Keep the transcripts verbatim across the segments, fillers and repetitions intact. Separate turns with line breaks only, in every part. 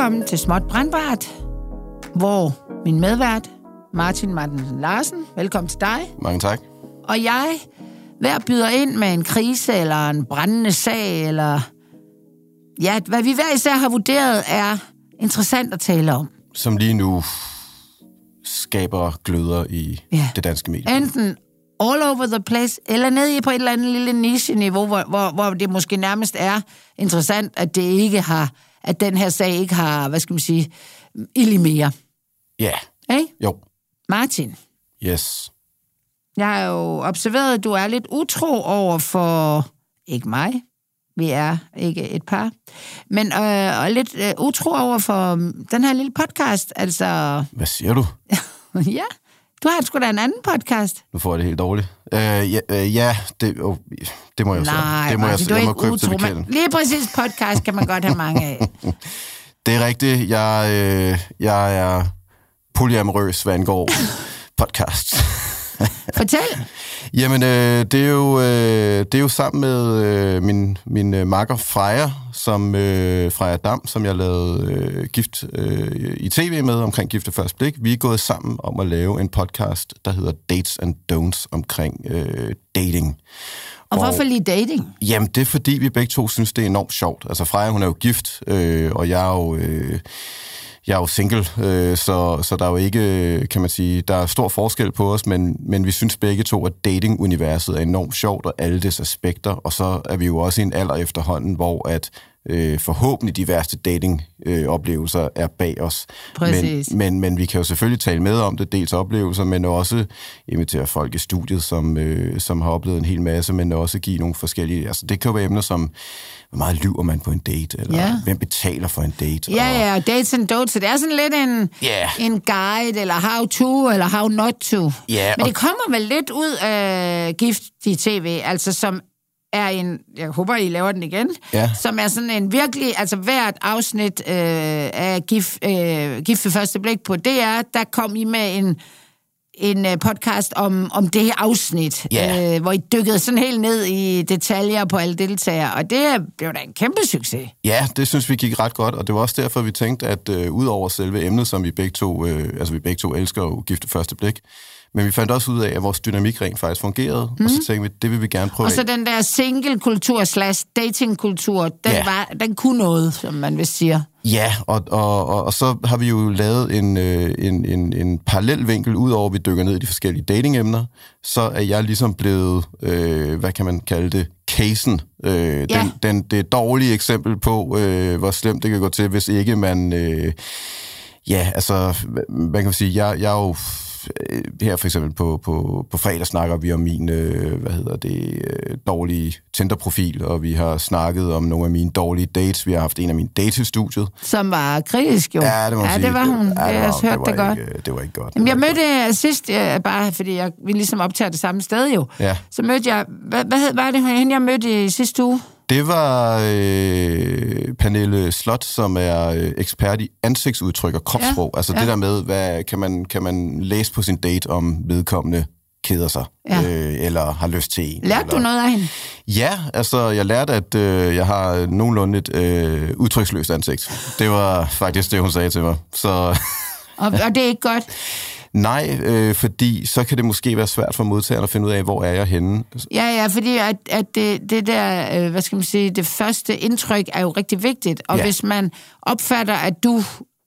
Velkommen til Småt Brandbart, hvor min medvært, Martin Martinsen Larsen, velkommen til dig.
Mange tak.
Og jeg, hver byder ind med en krise eller en brændende sag, eller ja, hvad vi hver især har vurderet er interessant at tale om.
Som lige nu skaber gløder i ja. det danske medie.
Enten all over the place, eller nede i på et eller andet lille niche-niveau, hvor, hvor, hvor det måske nærmest er interessant, at det ikke har, at den her sag ikke har, hvad skal man sige, ild i mere.
Ja.
Hey?
Jo.
Martin.
Yes.
Jeg har jo observeret, at du er lidt utro over for, ikke mig, vi er ikke et par, men øh, og lidt øh, utro over for den her lille podcast, altså...
Hvad siger du?
Ja, du har sgu da en anden podcast.
Nu får jeg det helt dårligt. Øh, ja, øh, ja det, oh, det må jeg
Nej,
så. Det må
Martin,
jeg,
du er
jeg må
ikke
købe til
utro, men lige præcis podcast kan man godt have mange af.
Det er rigtigt. Jeg, øh, jeg er polyamorøs, hvad angår podcast.
Fortæl.
Jamen, øh, det, er jo, øh, det er jo sammen med øh, min, min øh, makker Freja, som, øh, Freja Dam, som jeg lavede øh, gift øh, i tv med omkring Gift ved første blik. Vi er gået sammen om at lave en podcast, der hedder Dates and Don'ts omkring øh, dating.
Og, og hvorfor lige dating?
Jamen, det er fordi, vi begge to synes, det er enormt sjovt. Altså, Freja, hun er jo gift, øh, og jeg er jo... Øh, Jeg er jo single, øh, så, så der er jo ikke, kan man sige, der er stor forskel på os, men, men vi synes begge to, at dating-universet er enormt sjovt, og alle dets aspekter, og så er vi jo også i en alder efterhånden, hvor at øh, forhåbentlig de værste dating-oplevelser øh, er bag os.
Præcis.
Men, men, men vi kan jo selvfølgelig tale med om det, dels oplevelser, men også invitere folk i studiet, som, øh, som har oplevet en hel masse, men også give nogle forskellige, altså det kan jo være emner som, hvor meget lyver man på en date, eller ja. hvem betaler for en date.
Ja, og... ja, og dates and don'ts, så det er sådan lidt en, yeah. en guide, eller how to, eller how not to.
Yeah,
Men
og...
det kommer vel lidt ud af Gift i tv, altså som er en, jeg håber, I laver den igen,
ja.
som er sådan en virkelig, altså hvert afsnit øh, af Gift, øh, Gift ved første blik på D R, der kom I med en en podcast om, om det her afsnit,
yeah.
øh, hvor I dykkede sådan helt ned i detaljer på alle deltagere, og det blev da en kæmpe succes.
Ja, det synes vi gik ret godt, og det var også derfor, vi tænkte, at øh, ud over selve emnet, som vi begge to, øh, altså vi begge to elsker jo Gift ved første blik, men vi fandt også ud af, at vores dynamik rent faktisk fungerede, mm. og så tænkte vi, det vil vi gerne prøve.
Og så den der single-kultur slash dating-kultur, den,
ja.
var, den kunne noget, som man vil sige.
Ja, og, og, og, og så har vi jo lavet en, en, en, en parallel vinkel, udover at vi dykker ned i de forskellige datingemner, så er jeg ligesom blevet, øh, hvad kan man kalde det, casen. Øh,
ja.
den, den, det dårlige eksempel på, øh, hvor slemt det kan gå til, hvis ikke man... Øh, ja, altså, hvad kan man sige, jeg, jeg er jo... Her for eksempel på, på, på fredag snakker vi om min, øh, hvad hedder det, øh, dårlige Tinder-profil, og vi har snakket om nogle af mine dårlige dates. Vi har haft en af mine dates i studiet.
Som var kritisk, jo.
Ja, det må
ja,
sige.
det var hun.
Ja, det var,
jeg har hørt det, det godt.
Ikke, det var ikke godt.
Jamen, jeg mødte sidst, ja, bare fordi jeg, vi ligesom optager det samme sted jo,
ja.
så mødte jeg, hvad, hvad var det hende, jeg mødte i sidste uge?
Det var øh, Pernille Slot, som er øh, ekspert i ansigtsudtryk og kropssprog. Ja, altså ja. det der med, hvad kan man, kan man læse på sin date, om vedkommende keder sig, ja. øh, eller har lyst til en.
Lærte
eller...
du noget af hende?
Ja, altså jeg lærte, at øh, jeg har nogenlunde et øh, udtryksløst ansigt. Det var faktisk det, hun sagde til mig. Så...
og, og det er ikke godt?
Nej, øh, fordi så kan det måske være svært for modtageren at finde ud af, hvor er jeg henne.
Ja, ja, fordi at, at det, det der, øh, hvad skal man sige, det første indtryk er jo rigtig vigtigt, og ja. hvis man opfatter, at du,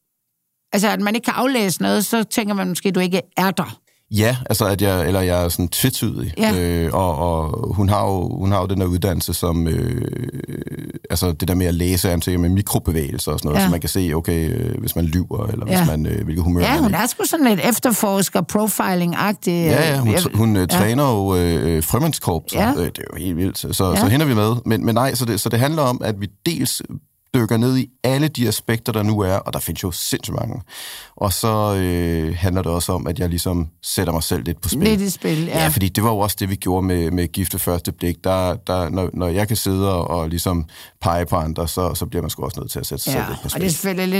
altså at man ikke kan aflæse noget, så tænker man måske, at du ikke er der.
Ja, altså at jeg, eller jeg er sådan tvetydig,
ja.
øh, og, og hun har jo hun har jo den der uddannelse som, øh, altså det der med at læse ansigter med mikrobevægelser og sådan noget, ja. så man kan se, okay, øh, hvis man lyver, eller ja. hvis man, øh, hvilket humør
ja,
man
hun er sgu sådan lidt efterforsker, profiling-agtig.
Ja, ja, hun, hun øh, ja. træner jo øh, frømandskorps, ja. øh, det er jo helt vildt, så, ja. så hende er vi med, men, men nej, så det, så det handler om, at vi dels dykker ned i alle de aspekter, der nu er, og der findes jo sindssygt mange. Og så øh, handler det også om, at jeg ligesom sætter mig selv lidt på spil.
Lidt i spil, ja.
Ja, fordi det var jo også det, vi gjorde med, med Gift ved første blik. Der, der, når, når jeg kan sidde og, og ligesom pege på andre, så, så bliver man sgu også nødt til at sætte sig
ja,
selv lidt på spil.
Og det er selvfølgelig lidt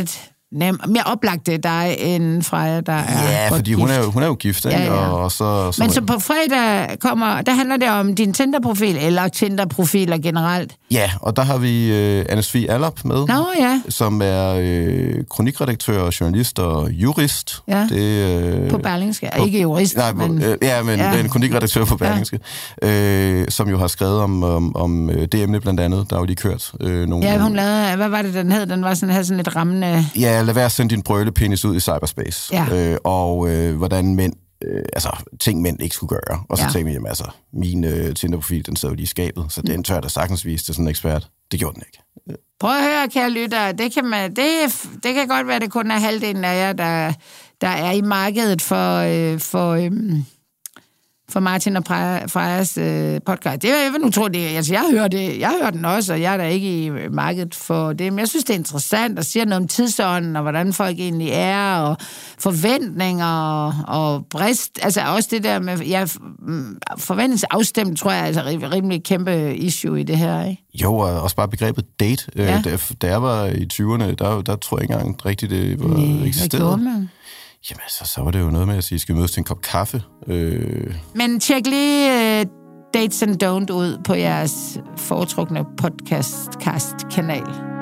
nem, mere oplagt det dig end Freja, der er
Ja, fordi
gift.
hun er, jo, hun er jo gift, ikke?
Ja, ja.
Og, og så, så
Men så på fredag kommer, der handler det om din Tinder-profil, eller Tinder-profiler generelt.
Ja, og der har vi øh, Anne-Sophie Allop med,
Nå, ja.
som er øh, kronikredaktør, journalist og jurist.
Ja.
Det, øh,
På Berlingske. På, ikke jurist,
nej,
men...
Øh, ja, men ja. en kronikredaktør på Berlingske, ja. øh, som jo har skrevet om, om, om det emne blandt andet. Der er jo lige kørt øh, nogle...
Ja, hun lavede... Hvad var det, den hed? Den var sådan, havde sådan lidt rammende...
Ja, lad være at sende din brølepenis ud i cyberspace.
Ja.
Øh, og øh, hvordan mænd... Øh, altså, ting mænd ikke skulle gøre. Og så
ja.
tænkte vi, jamen altså, min øh, Tinder-profil, den sidder jo lige i skabet, så mm. den tør jeg da sagtens vise til sådan en ekspert. Det gjorde den ikke.
Prøv at høre, kære lytter, det kan, man, det, det kan godt være, at det kun er halvdelen af jer, der, der er i markedet for, øh, for, øh, for Martin og Frejas øh, podcast. Det er jeg nu tror det. Altså, jeg hører det, jeg hører den også, og jeg er da ikke i markedet for det. Men jeg synes, det er interessant at sige noget om tidsånden, og hvordan folk egentlig er, og forventninger, og, og brist. Altså også det der med, ja, forventningsafstemt, tror jeg, er altså rimelig kæmpe issue i det her, ikke?
Jo, og også bare begrebet date. Ja. Da, da jeg var i tyverne, der, der tror jeg ikke engang rigtigt, det var
Nej,
eksisteret. Jamen, så, så var det jo noget med at sige, at skal vi mødes til en kop kaffe. Øh...
Men tjek lige uh, Dates and Don't ud på jeres foretrukne podcast-kanal.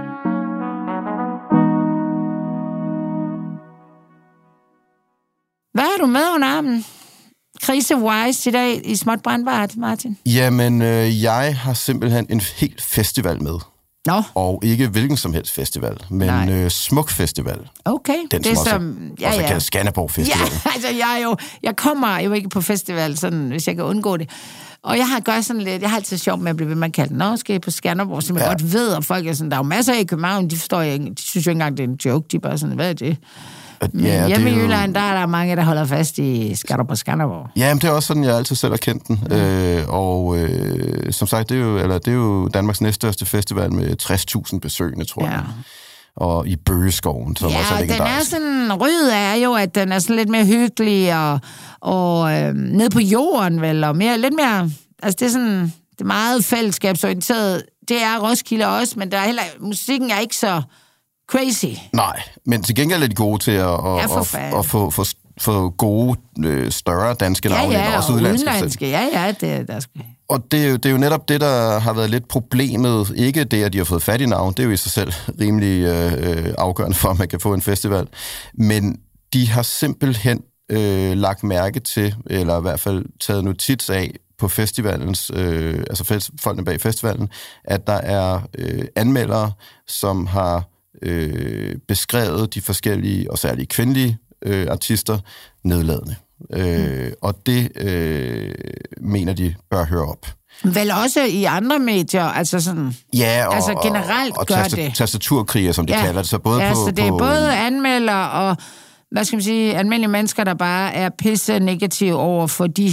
Hvad har du med under armen? Krise-wise i dag i Småt Brandbart, Martin?
Jamen, øh, jeg har simpelthen en helt festival med.
Nå.
Og ikke hvilken som helst festival, men øh, Smuk Festival.
Okay.
Den,
det
som,
som
også,
ja,
også
ja.
kaldes Skanderborg Festival.
Ja, altså jeg, er jo, jeg kommer jo ikke på festival, sådan, hvis jeg kan undgå det. Og jeg har gør sådan lidt, jeg har altid sjovt med at blive ved med at kalde den, nå, skal jeg på Skanderborg, som jeg ja. godt ved, og folk er sådan, der er jo masser af i København, de forstår ikke, de synes jo ikke engang, det er en joke, de er bare sådan, hvad er det? Men ja, hjemme i Jylland, der er der mange, der holder fast i Skanderborg Skanderborg.
Ja, men det er også sådan, jeg altid selv har kendt den. Mm. Øh, og øh, som sagt, det er, jo, eller, det er jo Danmarks næststørste festival med tres tusind besøgende, tror ja. jeg. Og i Bøgeskoven, som
ja,
også er legendarisk.
Ja, den er sådan, ryd er jo, at den er sådan lidt mere hyggelig, og, og øh, ned på jorden, vel, og mere, lidt mere, altså det er sådan, det er meget fællesskabsorienteret. Det er Roskilde også, men der er heller, musikken er ikke så crazy.
Nej, men til gengæld er de gode til at, at, at, at få, få, få gode, øh, større danske navne,
ja, ja,
også
og
udlandske.
udenlandske. Ja, ja, det der skal...
Og det er, jo, det er jo netop det, der har været lidt problemet. Ikke det, at de har fået fat i navn. Det er jo i sig selv rimelig øh, afgørende for, at man kan få en festival. Men de har simpelthen øh, lagt mærke til, eller i hvert fald taget notits af, på festivalens, øh, altså folkene bag festivalen, at der er øh, anmeldere, som har øh, beskrevet de forskellige, og særligt kvindelige øh, artister, nedladende. Mm. Øh, og det øh, mener de bør høre op.
Vel også i andre medier, altså sådan...
Ja, og,
altså generelt
og, og
gør
tasta-
det.
tastaturkriger, som de
ja.
kalder det. Så både
ja,
på,
så det er
på,
både anmeldere og, hvad skal man sige, almindelige mennesker, der bare er pisse negative over for de,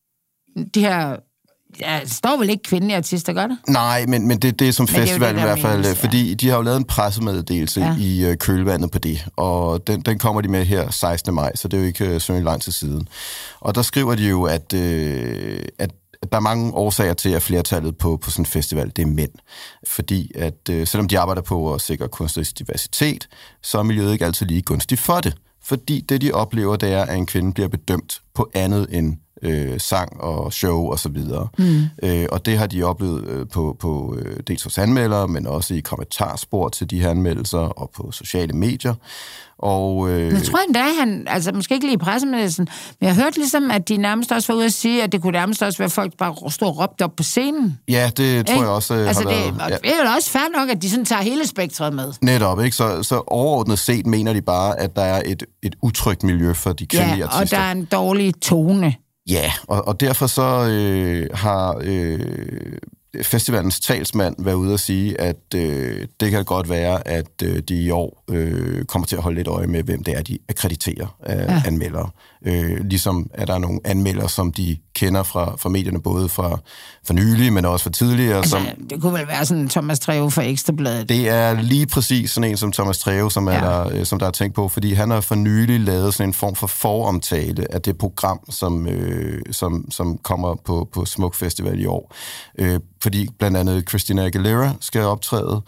de her... Ja, det står vel ikke kvindelige artister, gør det?
Nej, men, men det, det er som men festival det er det, i hvert fald, menes, ja. Fordi de har jo lavet en pressemeddelelse ja. i uh, kølvandet på det, og den, den kommer de med her sekstende maj, så det er jo ikke uh, så lang tid siden. Og der skriver de jo, at, uh, at der er mange årsager til, at flertallet på, på sådan en festival, det er mænd. Fordi at uh, selvom de arbejder på at sikre kunstnerisk diversitet, så er miljøet ikke altid lige gunstigt for det. Fordi det, de oplever, det er, at en kvinde bliver bedømt på andet end Øh, sang og show og så videre. Mm. Øh, og det har de oplevet øh, på, på øh, dels hos anmeldere, men også i kommentarspor til de her anmeldelser og på sociale medier. Og, øh,
jeg tror endda, han, altså måske ikke lige i pressemeddelelsen, men jeg hørte ligesom, at de nærmest også var ude at sige, at det kunne nærmest også være, at folk bare stod og råbte op på scenen.
Ja, det tror ikke? jeg også øh,
altså
har
det,
været...
Ja. Det er jo også fair nok, at de sådan tager hele spektret med.
Netop, ikke? Så, så overordnet set mener de bare, at der er et, et utrygt miljø for de kvindelige
ja,
artister.
Og der er en dårlig tone.
Ja, og, og derfor så øh, har øh, festivalens talsmand været ude at sige, at øh, det kan godt være, at øh, de i år øh, kommer til at holde lidt øje med, hvem det er, de akkrediterer af ja. anmeldere. Øh, ligesom er der nogle anmeldere, som de kender fra, fra medierne, både fra, fra nylig, men også fra tidligere.
Altså,
som,
det kunne vel være sådan Thomas Treve fra Ekstrabladet.
Det er lige præcis sådan en som Thomas Treve, som, er ja. der, som der er tænkt på, fordi han har for nylig lavet sådan en form for foromtale af det program, som, øh, som, som kommer på, på Smuk Festival i år. Øh, fordi blandt andet Christina Aguilera skal optræde,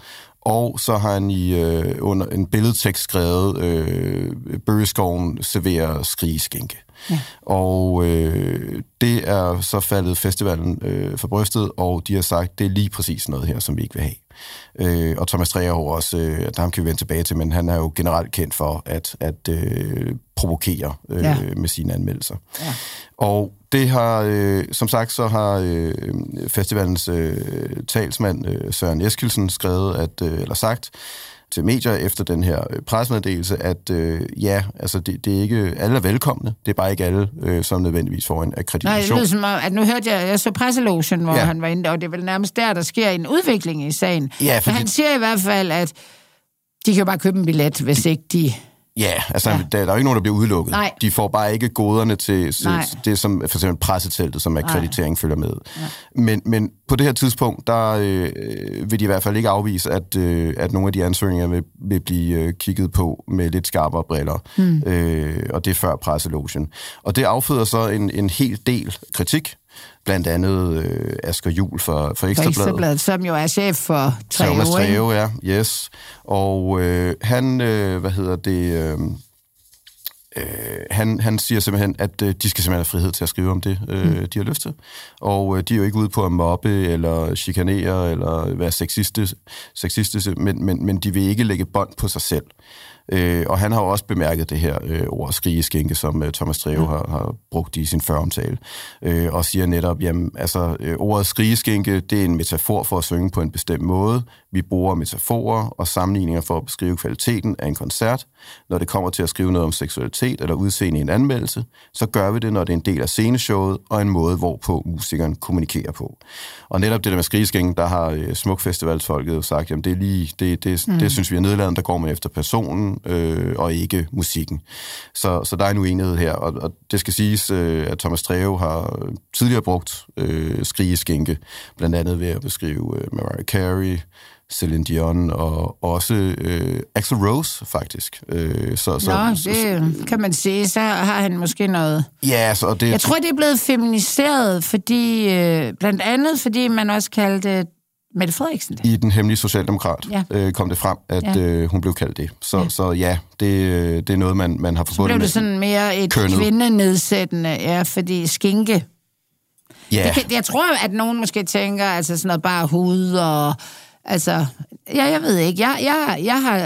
Og så har han i øh, under en billedtekst skrevet, øh, Bøgeskoven serverer skrigeskinke. Ja. Og øh, det er så faldet festivalen øh, for brystet, og de har sagt, det er lige præcis noget her, som vi ikke vil have. Øh, og Thomas Trejo også, øh, der ham kan vi vende tilbage til, men han er jo generelt kendt for at, at øh, provokere øh, ja. med sine anmeldelser. Ja. Og det har, øh, som sagt, så har øh, festivalens øh, talsmand øh, Søren Eskildsen skrevet, at, øh, eller sagt til medier efter den her pressemeddelelse, at øh, ja, altså det, det er ikke alle er velkomne, det er bare ikke alle, øh, som nødvendigvis får en akkreditation.
Nej, det lyder som om, at nu hørte jeg, jeg så presselogen, hvor ja. han var inde, og det er vel nærmest der, der sker en udvikling i sagen. Ja, for han siger i hvert fald, at de kan jo bare købe en billet, hvis ikke de...
Ja, altså ja. Der, der er jo ikke nogen, der bliver udelukket. Nej. De får bare ikke goderne til, til det, som for eksempel presseteltet, som akkreditering følger med. Ja. Men, men på det her tidspunkt, der øh, vil de i hvert fald ikke afvise, at, øh, at nogle af de ansøgninger vil, vil blive øh, kigget på med lidt skarpere briller. Hmm. Øh, og det er før presselogen. Og det afføder så en, en hel del kritik. Blandt andet øh, Asger Juhl for, for Ekstrabladet.
Ekstrabladet, som jo er chef for Trejo.
Thomas Trejo, ja, yes. Og øh, han, øh, hvad hedder det, øh, øh, han, han siger simpelthen, at øh, de skal simpelthen have frihed til at skrive om det, øh, mm. de har lyst til. Og øh, de er jo ikke ude på at mobbe, eller chikanere, eller være sexistiske, sexistiske men, men, men de vil ikke lægge bånd på sig selv. Øh, og han har jo også bemærket det her øh, ord skrigeskinke, som øh, Thomas Trejo ja. har, har brugt i sin føromtale, øh, og siger netop, jamen, altså, øh, ordet skrigeskinke, det er en metafor for at synge på en bestemt måde. Vi bruger metaforer og sammenligninger for at beskrive kvaliteten af en koncert. Når det kommer til at skrive noget om seksualitet eller udseende i en anmeldelse, så gør vi det, når det er en del af sceneshowet og en måde, hvorpå musikeren kommunikerer på. Og netop det der med skrigeskinke, der har øh, Smukfestivalsfolket sagt, jamen det er lige, det, det, mm. det synes vi er nedladende, der går man efter personen, Øh, og ikke musikken. Så, så der er en uenighed her, og, og det skal siges, øh, at Thomas Trejo har tidligere brugt øh, skrigeskinke, blandt andet ved at beskrive øh, Mariah Carey, Celine Dion og også øh, Axl Rose, faktisk. Øh, så, så,
Nå,
så,
det kan man sige. Så har han måske noget...
Ja, så det...
Jeg tror, det er blevet feminiseret, fordi øh, blandt andet, fordi man også kaldte Mette Frederiksen det.
I Den Hemmelige Socialdemokrat ja. øh, kom det frem, at ja. øh, hun blev kaldt det. Så ja, så, ja det, det er noget, man, man har forbundet med.
Så blev det sådan mere et kønnet. Kvindenedsættende, ja, fordi skinke... Ja. Det kan, jeg tror, at nogen måske tænker, altså sådan noget bare hud og... Altså, ja, jeg ved ikke. Jeg, jeg, jeg har...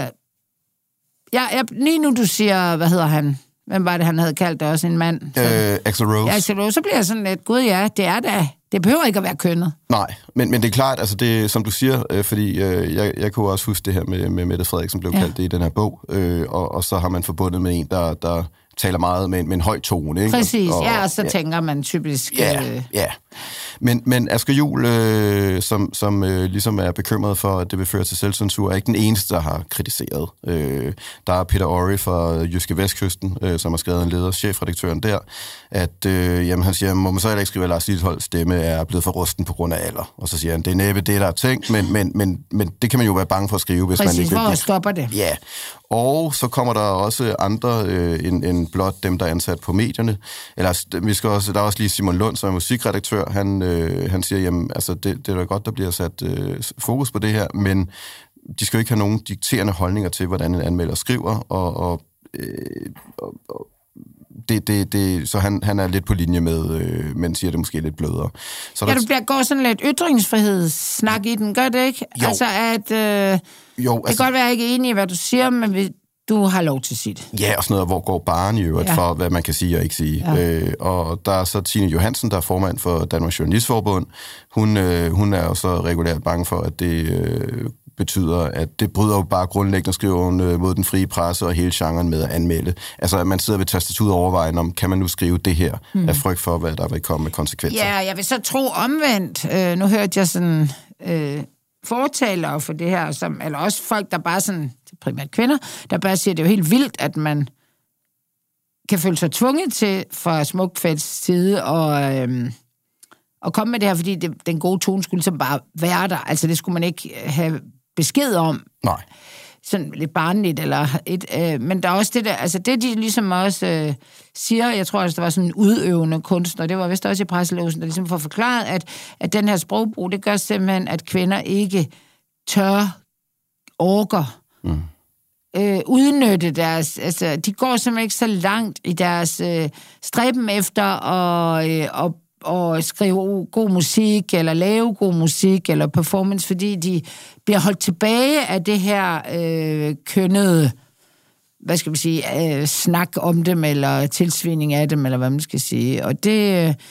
Jeg, jeg, lige nu, du siger, hvad hedder han? Hvem var det, han havde kaldt det også? En mand?
Øh, Axl Rose.
Ja, Axl Rose. Så bliver jeg sådan lidt, gud ja, det er da... Det behøver ikke at være kønnet.
Nej, men, men det er klart, altså det, som du siger, øh, fordi øh, jeg, jeg kunne også huske det her med, med Mette Frederiksen, blev ja. kaldt det i den her bog, øh, og, og så har man forbundet med en, der, der taler meget med, med en høj tone. Ikke?
Præcis, og, og, ja, og så
ja.
tænker man typisk...
Ja, øh... ja. Men, men Asger Juhl, øh, som, som øh, ligesom er bekymret for, at det vil føre til selvcensur, er ikke den eneste, der har kritiseret. Øh, der er Peter Orry fra Jyske Vestkysten, øh, som har skrevet en leder, chefredaktøren der, at øh, jamen, han siger, må man så heller ikke skrive, at Lars Lilholts stemme er blevet for rusten på grund af alder. Og så siger han, det er næppe det, der er tænkt, men, men, men, men det kan man jo være bange for at skrive, hvis
Præcis,
man ikke...
Præcis, hvor stopper det?
Ja, og så kommer der også andre øh, end, end blot dem, der er ansat på medierne. Eller vi skal også, der er også lige Simon Lund, som er musikredaktør. Han, øh, han siger, jamen, altså, det, det er da godt, der bliver sat øh, fokus på det her, men de skal jo ikke have nogen dikterende holdninger til, hvordan en anmelder skriver, og, og, øh, og, og det, det, det, så han, han er lidt på linje med, øh, men siger det måske lidt blødere. Så
ja,
der,
du bliver går sådan lidt ytringsfrihedssnak i den, gør det ikke?
Jo.
Altså, at... Øh, jo, det kan altså, godt være, jeg ikke er enig i, hvad du siger, men vi, du har lov til at sige det.
Ja, og sådan noget, hvor går barn i øvrigt ja. for, hvad man kan sige og ikke sige. Ja. Øh, og der er så Tine Johansen, der er formand for Danmarks Journalistforbund. Hun, øh, hun er jo så regulært bange for, at det øh, betyder, at det bryder jo bare grundlæggende, skriver hun, øh, mod den frie presse og hele genren med at anmelde. Altså, at man sidder ved tastaturet og overvejer, om kan man nu skrive det her, hmm. af frygt for, hvad der vil komme med konsekvenser.
Ja, jeg vil så tro omvendt. Øh, nu hørte jeg sådan... Øh, fortalere for det her, som, eller også folk, der bare sådan, primært kvinder, der bare siger, det er jo helt vildt, at man kan føle sig tvunget til fra Smukfests side og, øhm, og komme med det her, fordi det, den gode tone skulle så bare være der. Altså, det skulle man ikke have besked om.
Nej.
Sådan lidt barnligt, eller et, øh, men der er også det der, altså det, de ligesom også øh, siger, jeg tror også, der var sådan en udøvende kunstner, det var vist også i presselåsen, der ligesom får forklaret, at, at den her sprogbrug, det gør simpelthen, at kvinder ikke tør orker mm. øh, udnytte deres... Altså, de går simpelthen ikke så langt i deres øh, stræben efter at øh, og, og skrive god musik, eller lave god musik, eller performance, fordi de bliver holdt tilbage af det her øh, kønnede, hvad skal man sige, øh, snak om dem, eller tilsvining af dem, eller hvad man skal sige. Og det... Øh,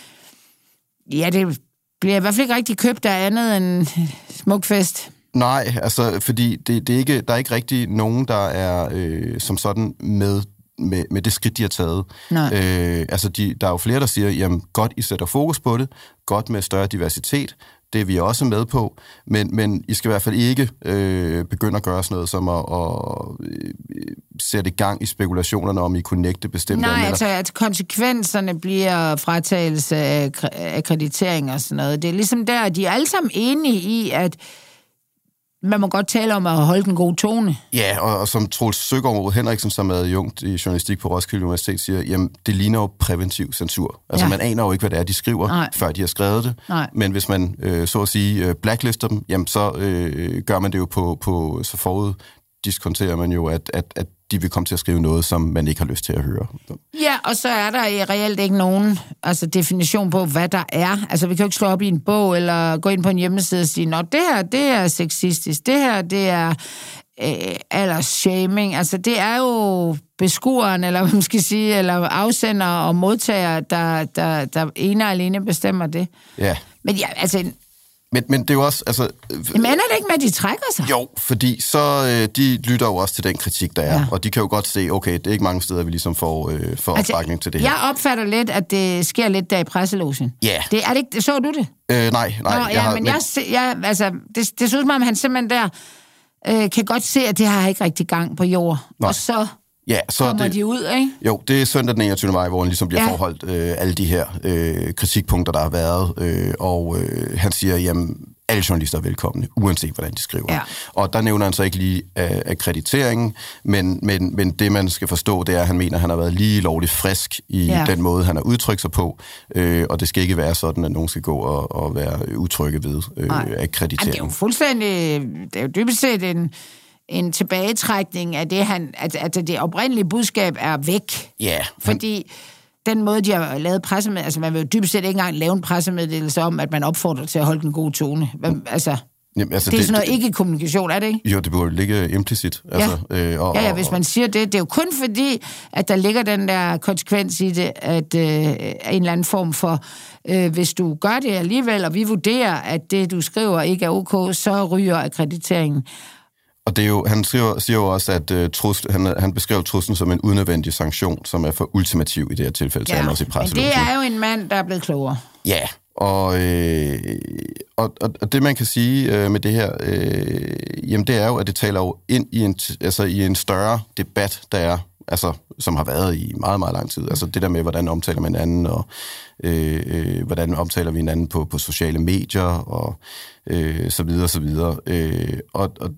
ja, det bliver i hvert fald ikke rigtig købt af andet end Smukfest.
Nej, altså, fordi det, det er ikke, der er ikke rigtig nogen, der er øh, som sådan med, med, med det skridt, de har taget. Øh, altså, de, der er jo flere, der siger, jamen, godt, I sætter fokus på det, godt med større diversitet, det er vi også med på, men, men I skal i hvert fald ikke øh, begynde at gøre sådan noget som at, at øh, sætte i gang i spekulationerne om, I kunne nægte bestemte...
Nej, altså at konsekvenserne bliver fratagelse af akkreditering og sådan noget. Det er ligesom der, de er alle sammen enige i, at man må godt tale om at holde den gode tone.
Ja, og, og som Troels Søgaard Henriksen, som er adjunkt i journalistik på Roskilde Universitet, siger, jamen, det ligner jo præventiv censur. Altså, ja. Man aner jo ikke, hvad det er, de skriver, Nej. før de har skrevet det. Nej. Men hvis man, øh, så at sige, øh, blacklister dem, jamen, så øh, gør man det jo på, på så forud diskonterer man jo, at, at, at de vil komme til at skrive noget, som man ikke har lyst til at høre.
Ja, og så er der reelt ikke nogen altså, definition på, hvad der er. Altså, vi kan jo ikke slå op i en bog, eller gå ind på en hjemmeside og sige, nå, det her, det er sexistisk, det her, det er øh, aldersshaming. Altså, det er jo beskueren, eller hvad man skal sige, eller afsender og modtager, der, der, der ene og alene bestemmer det.
Ja.
Men ja, altså...
Men, men det er jo også... Altså,
Jamen ender det ikke med, at de trækker sig?
Jo, fordi så øh, de lytter jo også til den kritik, der er. Ja. Og de kan jo godt se, okay, det er ikke mange steder, vi ligesom får, øh, får altså, opbakning til det her.
Jeg opfatter lidt, at det sker lidt der i presselogen.
Ja. Yeah.
Det, er det ikke, så du det?
Øh, nej, nej.
Nå, ja, jeg har, men, men jeg, jeg, altså, det, det synes mig, at han simpelthen der øh, kan godt se, at det har ikke rigtig gang på jord. Nej. Og så...
Ja, så
kommer
det,
de ud, ikke?
Jo, det er søndag den enogtyvende maj, hvor han ligesom bliver ja. forholdt øh, alle de her øh, kritikpunkter, der har været. Øh, og øh, han siger, jamen, alle journalister er velkomne, uanset hvordan de skriver. Ja. Og der nævner han så ikke lige øh, akkrediteringen, men, men, men det, man skal forstå, det er, at han mener, at han har været lige lovligt frisk i ja. den måde, han har udtrykt sig på. Øh, og det skal ikke være sådan, at nogen skal gå og, og være utrygge ved øh, akkreditering.
Det er jo fuldstændig... Det er jo dybest set en... en tilbagetrækning af det, han, at, at det oprindelige budskab er væk.
Ja. Yeah,
fordi den måde, de har lavet pressemeddelelse, altså man vil jo dybest set ikke engang lave en pressemeddelelse om, at man opfordrer til at holde den gode tone. Altså, Jamen, altså det er det, sådan noget ikke-kommunikation, er det ikke?
Jo, det burde ligge implicit.
Ja.
Altså, øh, og,
ja, ja, hvis man siger det. Det er jo kun fordi, at der ligger den der konsekvens i det, at øh, en eller anden form for, øh, hvis du gør det alligevel, og vi vurderer, at det, du skriver, ikke er ok, så ryger akkrediteringen.
Og det er jo, han siger, siger jo også, at uh, trus, han, han beskrev truslen som en unødvendig sanktion, som er for ultimativ i det her tilfælde, så
ja,
han også i presselogen.
Men det er jo en mand, der er blevet klogere.
Ja, og, øh, og, og, og det man kan sige øh, med det her, øh, jamen det er jo, at det taler jo ind i en, altså i en større debat, der er, altså, som har været i meget, meget lang tid. Altså det der med, hvordan omtaler man hinanden, og øh, øh, hvordan omtaler vi hinanden på, på sociale medier, og øh, så videre, så videre. Øh, og, og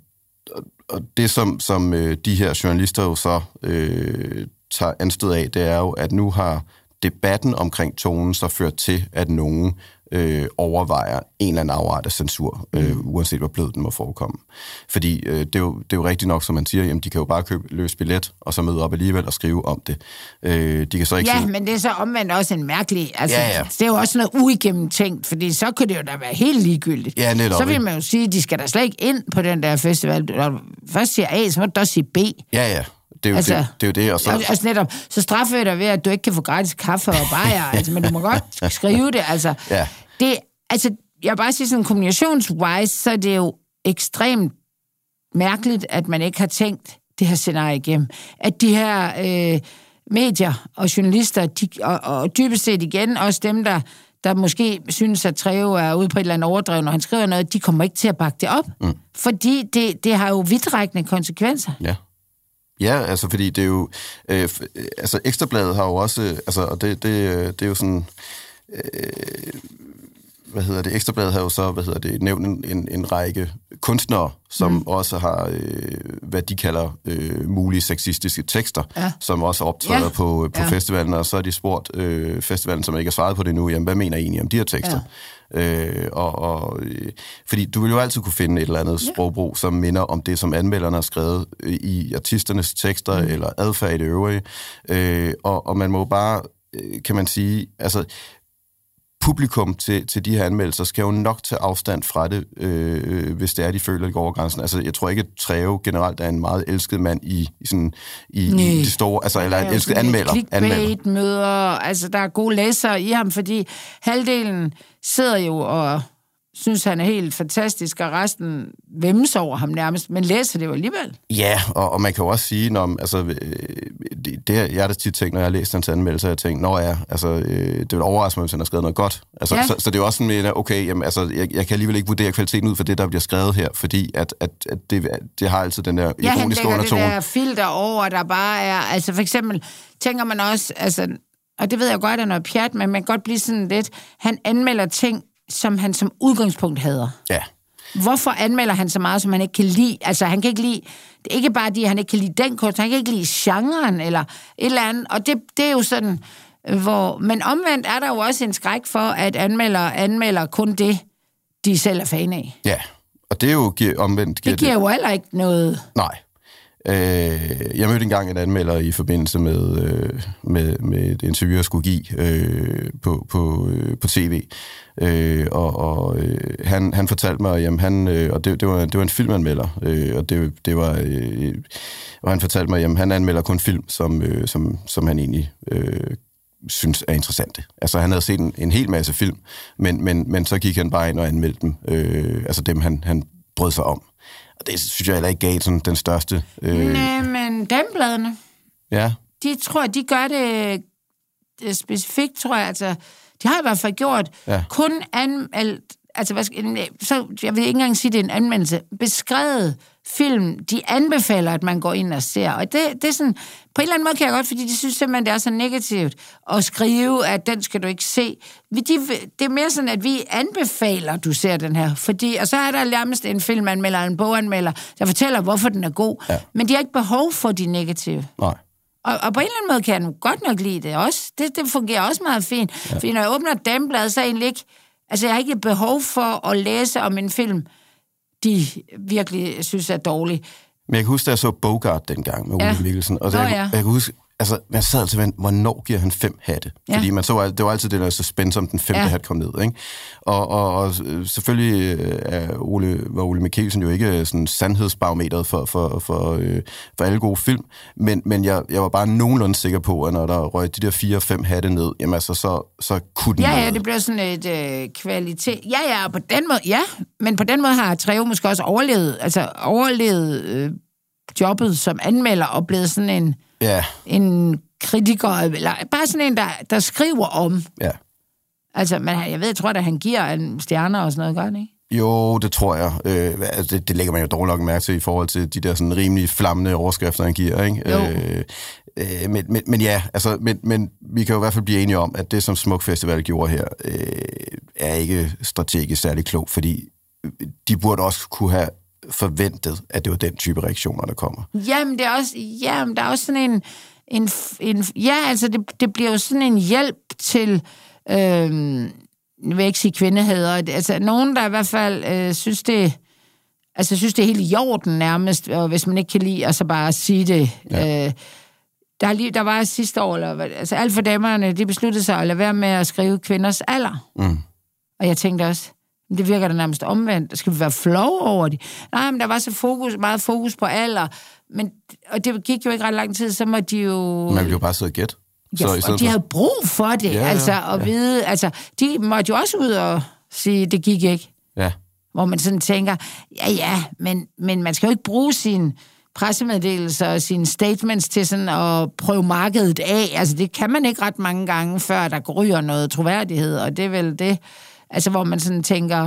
Og det, som, som øh, de her journalister jo så øh, tager anstød af, det er jo, at nu har debatten omkring tonen så ført til, at nogen øh, overvejer en eller anden afart af censur, øh, uanset hvor blød den må forekomme. Fordi øh, det, er jo, det er jo rigtigt nok, som man siger, jamen de kan jo bare købe løs billet, og så møde op alligevel og skrive om det. Øh, de kan så ikke
ja,
sige...
men det er så omvendt også en mærkelig... Altså,
ja, ja.
Det er jo også noget uigennemtænkt, fordi så kunne det jo da være helt ligegyldigt.
Ja, netop.
Så vil man jo sige, at de skal da slet ikke ind på den der festival. Når du først siger A, så må du også sige B.
Ja, ja. Det er jo, altså, det, det, er jo det, og så...
Altså netop, så straffer jeg dig ved, at du ikke kan få gratis kaffe og bajer, altså, men du må godt skrive det, altså. Ja. Det, altså, jeg vil bare sige sådan, kommunikationswise, så er det jo ekstremt mærkeligt, at man ikke har tænkt det her scenarie igennem. At de her øh, medier og journalister, de, og, og dybest set igen, også dem, der, der måske synes, at Treve er ude på et eller andet overdrev, når han skriver noget, de kommer ikke til at bakke det op. Mm. Fordi det, det har jo vidtrækkende konsekvenser.
Ja. Ja, altså fordi det er jo... Øh, altså Ekstrabladet har jo også... Altså, og det, det, det er jo sådan... Øh, hvad hedder det, Ekstrabladet har jo så, hvad hedder det, nævnt en, en, en række kunstnere, som mm. også har, øh, hvad de kalder øh, mulige sexistiske tekster, ja. som også optræder ja. på, på ja. festivalen, og så har de spurgt øh, festivalen, som ikke har svaret på det nu, jamen, hvad mener I egentlig om de her tekster? Ja. Øh, og, og, øh, fordi du vil jo altid kunne finde et eller andet ja. sprogbrug, som minder om det, som anmelderne har skrevet øh, i artisternes tekster, mm. eller adfærd i det øvrige, øh, og, og man må bare, øh, kan man sige, altså, publikum til, til de her anmeldelser skal jo nok tage afstand fra det, øh, hvis det er, de føler, det går over grænsen. Altså, jeg tror ikke, at Treve generelt er en meget elsket mand i, i, sådan, i, i det store, altså, eller en elsket anmelder.
Clickbait-møder, altså, der er gode læsere i ham, fordi halvdelen sidder jo og synes, han er helt fantastisk, og resten vemmes over ham nærmest, men læser det jo alligevel.
Ja, og, og man kan jo også sige, når, altså, det, det jeg har da tit tænkt, når jeg har læst hans anmeldelser, jeg tænkt, nå ja, altså, det vil overraske mig, hvis han har skrevet noget godt. Altså, ja. så, så det er jo også sådan, at okay, jamen, altså, jeg, jeg kan alligevel ikke vurdere kvaliteten ud for det, der bliver skrevet her, fordi at, at, at det, det har altid den der
ja,
ironiske undertone.
Ja, han lægger det der filter over, der bare er, altså for eksempel, tænker man også, altså, og det ved jeg godt, er noget pjat, men man kan godt blive sådan lidt, han anmelder ting, som han som udgangspunkt hader.
Ja.
Hvorfor anmelder han så meget, som han ikke kan lide? Altså, han kan ikke lide... Det er ikke bare det, han ikke kan lide den kunst, han kan ikke lide genren, eller et eller andet. Og det, det er jo sådan, hvor... Men omvendt er der jo også en skræk for, at anmeldere anmelder kun det, de selv er fan af.
Ja, og det er jo omvendt...
Giver det giver det... jo heller ikke noget...
Nej. Øh, jeg mødte engang en anmelder i forbindelse med, øh, med, med et interview, jeg skulle give øh, på, på, øh, på tv. Øh, og og øh, han, han fortalte mig, jamen han, øh, og det, det, var, det var en filmanmelder, øh, og det, det var, øh, og han fortalte mig, jamen han anmelder kun film, som, øh, som, som han egentlig øh, synes er interessante. Altså han havde set en, en hel masse film, men, men, men så gik han bare ind og anmeldte dem, øh, altså dem han, han brød sig om. Og det synes jeg heller ikke gav sådan den største... Øh...
Nej, men dambladene,
ja.
de tror, de gør det, det specifikt, tror jeg, altså... De har i hvert fald gjort ja. kun anmeldt, altså hvad skal, så jeg vil ikke engang sige, det er en anmeldelse, beskrevet film, de anbefaler, at man går ind og ser. Og det, det er sådan, på en eller anden måde kan jeg godt, fordi de synes simpelthen, det er så negativt at skrive, at den skal du ikke se. De, det er mere sådan, at vi anbefaler, at du ser den her. Fordi, og så er der nærmest en filmanmelder, en boganmelder, der fortæller, hvorfor den er god. Ja. Men de har ikke behov for de negative.
Nej.
Og, og på en eller anden måde kan jeg nu godt nok lide det også. Det, det fungerer også meget fint. Ja. Fordi når jeg åbner Damebladet, så er jeg egentlig ikke... Altså, jeg har ikke behov for at læse om en film, de virkelig synes er dårlig.
Men jeg kan huske, da jeg så Bogart dengang med Ole
ja.
Mikkelsen. Og så
Nå,
jeg,
ja.
jeg kan huske... Altså, man sad altid ved, hvornår giver han fem hatte? Ja. Fordi man så, det var altid det der suspense, om den femte ja. hat kom ned, ikke? Og, og, og selvfølgelig er Ole, var Ole Mikkelsen jo ikke sådan sandhedsbarometeret for, for, for, øh, for alle gode film, men, men jeg, jeg var bare nogenlunde sikker på, at når der røg de der fire-fem hatte ned, jamen altså, så, så kunne den
Ja,
noget.
ja, det blev sådan et øh, kvalitet. Ja, ja, på den måde, ja, men på den måde har Treve måske også overlevet, altså overlevet øh, jobbet som anmelder og blevet sådan en...
Ja.
En kritiker, eller bare sådan en, der, der skriver om.
Ja.
Altså, men jeg ved, jeg tror, at han giver en stjerner og sådan noget, gør han ikke?
Jo, det tror jeg. Øh, altså, det, det lægger man jo dårligt nok mærke til i forhold til de der sådan rimelig flammende overskrifter, han giver, ikke?
Jo.
Øh, øh, men, men, men ja, altså, men, men vi kan jo i hvert fald blive enige om, at det, som Smuk Festival gjorde her, øh, er ikke strategisk særlig klogt, fordi de burde også kunne have forventet, at det var den type reaktioner, der kommer. Jamen,
det er også, jamen, der er også sådan en, en, en ja, altså, det, det bliver jo sådan en hjælp til, øh, jeg vil ikke sige kvindehader, altså, nogen, der i hvert fald øh, synes, det, altså, synes, det er helt i orden nærmest, og hvis man ikke kan lide, altså bare sige det. Ja. Øh, der, lige, der var sidste år, eller, altså, alt for damerne, de besluttede sig at lade være med at skrive kvinders alder. Mm. Og jeg tænkte også, det virker da nærmest omvendt. Skal vi være flove over det? Nej, men der var så fokus, meget fokus på alder. Men, og det gik jo ikke ret lang tid, så må de jo...
Man ville jo bare sidde og gætte.
Ja, og de for... havde brug for det, ja, altså, at ja. vide... Altså, de måtte jo også ud og sige, det gik ikke.
Ja.
Hvor man sådan tænker, ja, ja, men, men man skal jo ikke bruge sine pressemeddelelser og sine statements til sådan at prøve markedet af. Altså, det kan man ikke ret mange gange, før der ryger noget troværdighed, og det er vel det... Altså, hvor man sådan tænker,